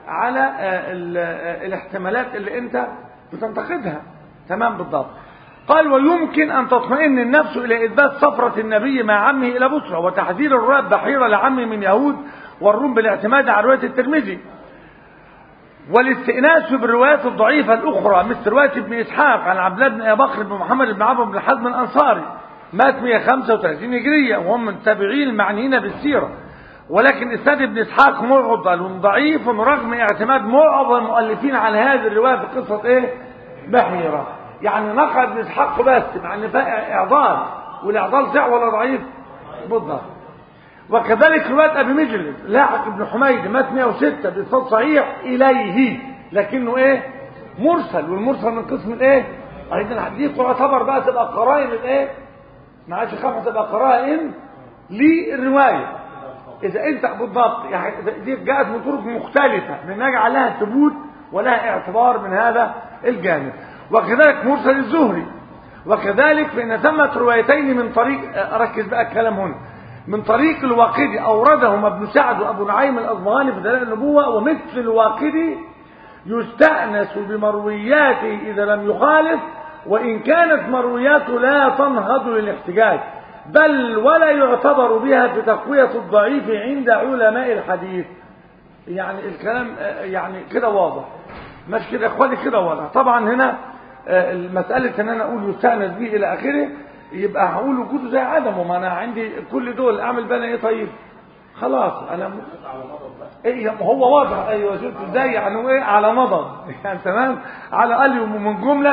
الاحتمالات اللي أنت بتنتقدها. تمام بالضبط. قال ويمكن أن تطمئن النفس إلى إثبات سفرة النبي مع عمه إلى بصرة، وتحذير الرؤى بحيرة لعمه من يهود والروم بالاعتماد على رواية الترمذي، والاستئناس بالروايات الضعيفة الأخرى مثل رواية ابن إسحاق عن عبد الله بن أبي بكر بن محمد بن عمرو بن حزم الأنصاري مات 135 هجرية، وهم من التابعين المعنيين بالسيرة. ولكن إسناد ابن إسحاق معضل ضعيف رغم اعتماد معظم المؤلفين على هذه الرواية في قصة إيه؟ بحيرة. يعني نقل ابن إسحاق بس مع ان فيها إعضال، والإعضال صح ولا ضعيف؟ بالضبط. وكذلك رواية أبي مجلس لاحق ابن حميد مات 106 بإسناد صحيح إليه، لكنه إيه؟ مرسل، والمرسل من قسم الإيه؟ أيضا دي تعتبر بقى تبقى قرائن الإيه؟ ما عادش خافة تبقى قرائن للرواية. إذا أنت بالضبط يعني دي جاءت من طرق مختلفة لنجعل لها ثبوت ولها اعتبار من هذا الجانب. وكذلك مرسل الزهري. وكذلك فإن ثمت روايتين من طريق، ركز بقى الكلام هنا، من طريق الواقدي أوردهما ابن سعد وأبو نعيم الأصبهاني في دلائل النبوة. ومثل الواقدي يستأنس بمروياته إذا لم يخالف، وإن كانت مروياته لا تنهض للاحتجاج، بل ولا يعتبر بها في تقوية الضعيف عند علماء الحديث. يعني الكلام يعني كده واضح، مش كده اخواني؟ كده واضح. طبعا هنا المسألة ان انا اقول يستأنس به الى اخره، يبقى هقول وجوده زي عدمه. ما انا عندي كل دول اعمل بنا ايه؟ طيب خلاص انا ايه هو واضح. ايوه شفت ازاي؟ يعني هو ايه؟ على مضض يعني تمام، على الاقل من جملة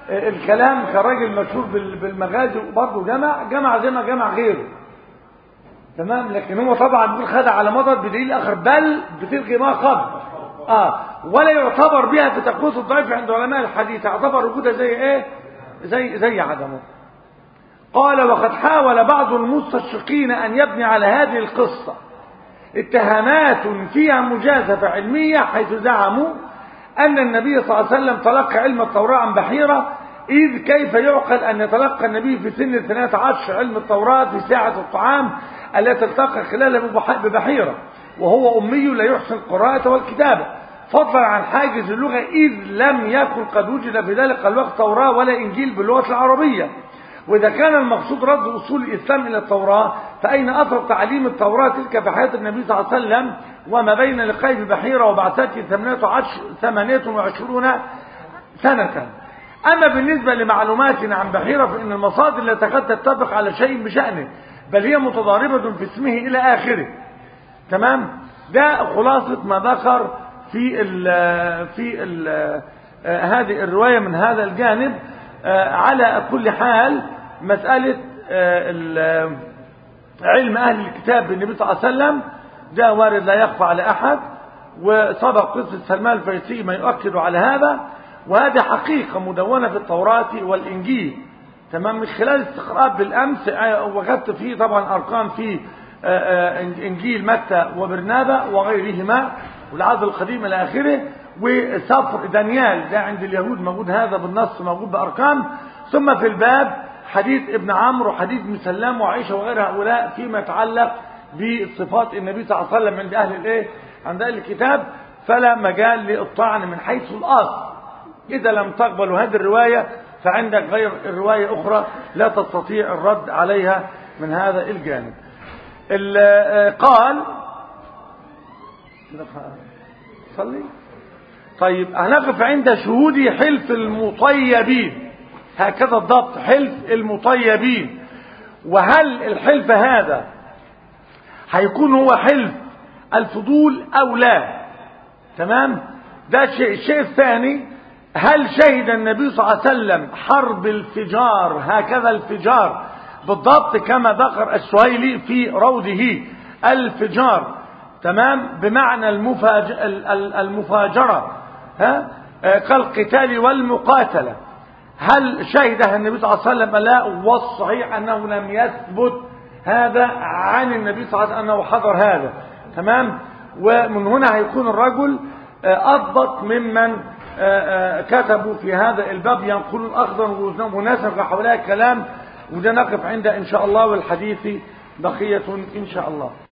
الكلام كراجل مشهور بالمغازي وبرضه جمع زي ما جمع غيره. تمام. لكن هو طبعا بيقول خدع على مضض بدليل اخر، بل بتلغي ما قبل. ولا يعتبر بها في تقوية الضعيف عند علماء الحديث، يعتبر وجودها زي ايه؟ زي عدمه. قال وقد حاول بعض المستشرقين ان يبني على هذه القصة اتهامات فيها مجازفة علمية، حيث زعموا ان النبي صلى الله عليه وسلم تلقى علم التوراة عن بحيرة، إذ كيف يعقل أن يتلقى النبي في سن 12 علم التوراة في ساعة الطعام التي التقى خلالها ببحيرة، وهو أمي لا يحسن القراءة والكتابة، فضلا عن حاجز اللغة، إذ لم يكن قد وجد في ذلك الوقت توراة ولا إنجيل باللغة العربية. وإذا كان المقصود رد أصول الإسلام إلى التوراة، فأين أثر تعليم التوراة تلك في حياة النبي صلى الله عليه وسلم وما بين لقائه ببحيرة وبعثته 28 سنة؟ أما بالنسبة لمعلوماتنا عن بحيرة فإن المصادر لا تكاد تتفق على شيء بشأنه، بل هي متضاربة في اسمه إلى آخره. تمام. ده خلاصة ما ذكر في هذه الرواية من هذا الجانب. على كل حال مسألة علم أهل الكتاب بالنبي صلى الله عليه وسلم ده وارد لا يخفى على أحد، وسبق قصة سلمان الفارسي ما يؤكد على هذا، وهذه حقيقة مدونة في التوراة والإنجيل. تمام. من خلال استقراء بالأمس وجدت فيه طبعا أرقام في إنجيل متى وبرنابا وغيرهما والعهد القديم إلى آخره، وسفر دانيال ده عند اليهود موجود هذا بالنص، موجود بأرقام. ثم في الباب حديث ابن عمرو وحديث مسلم وعائشة وغير هؤلاء فيما يتعلق بصفات النبي صلى الله عليه وسلم عند أهل عند أهل الكتاب، فلا مجال للطعن من حيث الأصل. إذا لم تقبلوا هذه الرواية فعندك غير الرواية أخرى لا تستطيع الرد عليها من هذا الجانب. قال صلي. طيب هنقف عند شهود حلف المطيبين، هكذا الضبط، حلف المطيبين. وهل الحلف هذا هيكون هو حلف الفضول أو لا؟ تمام. ده الشيء الثاني، هل شهد النبي صلى الله عليه وسلم حرب الفجار، هكذا الفجار بالضبط كما ذكر السهيلي في روضه الفجار، تمام، بمعنى المفاجرة كالقتال والمقاتلة، هل شهدها النبي صلى الله عليه وسلم؟ لا. والصحيح أنه لم يثبت هذا عن النبي صلى الله عليه وسلم أنه حضر هذا. تمام. ومن هنا هيكون الرجل أضبط ممن كتبوا في هذا الباب ينقلوا الأخضر ونسق حولها كلام. وده نقف عند إن شاء الله، والحديث بقية إن شاء الله.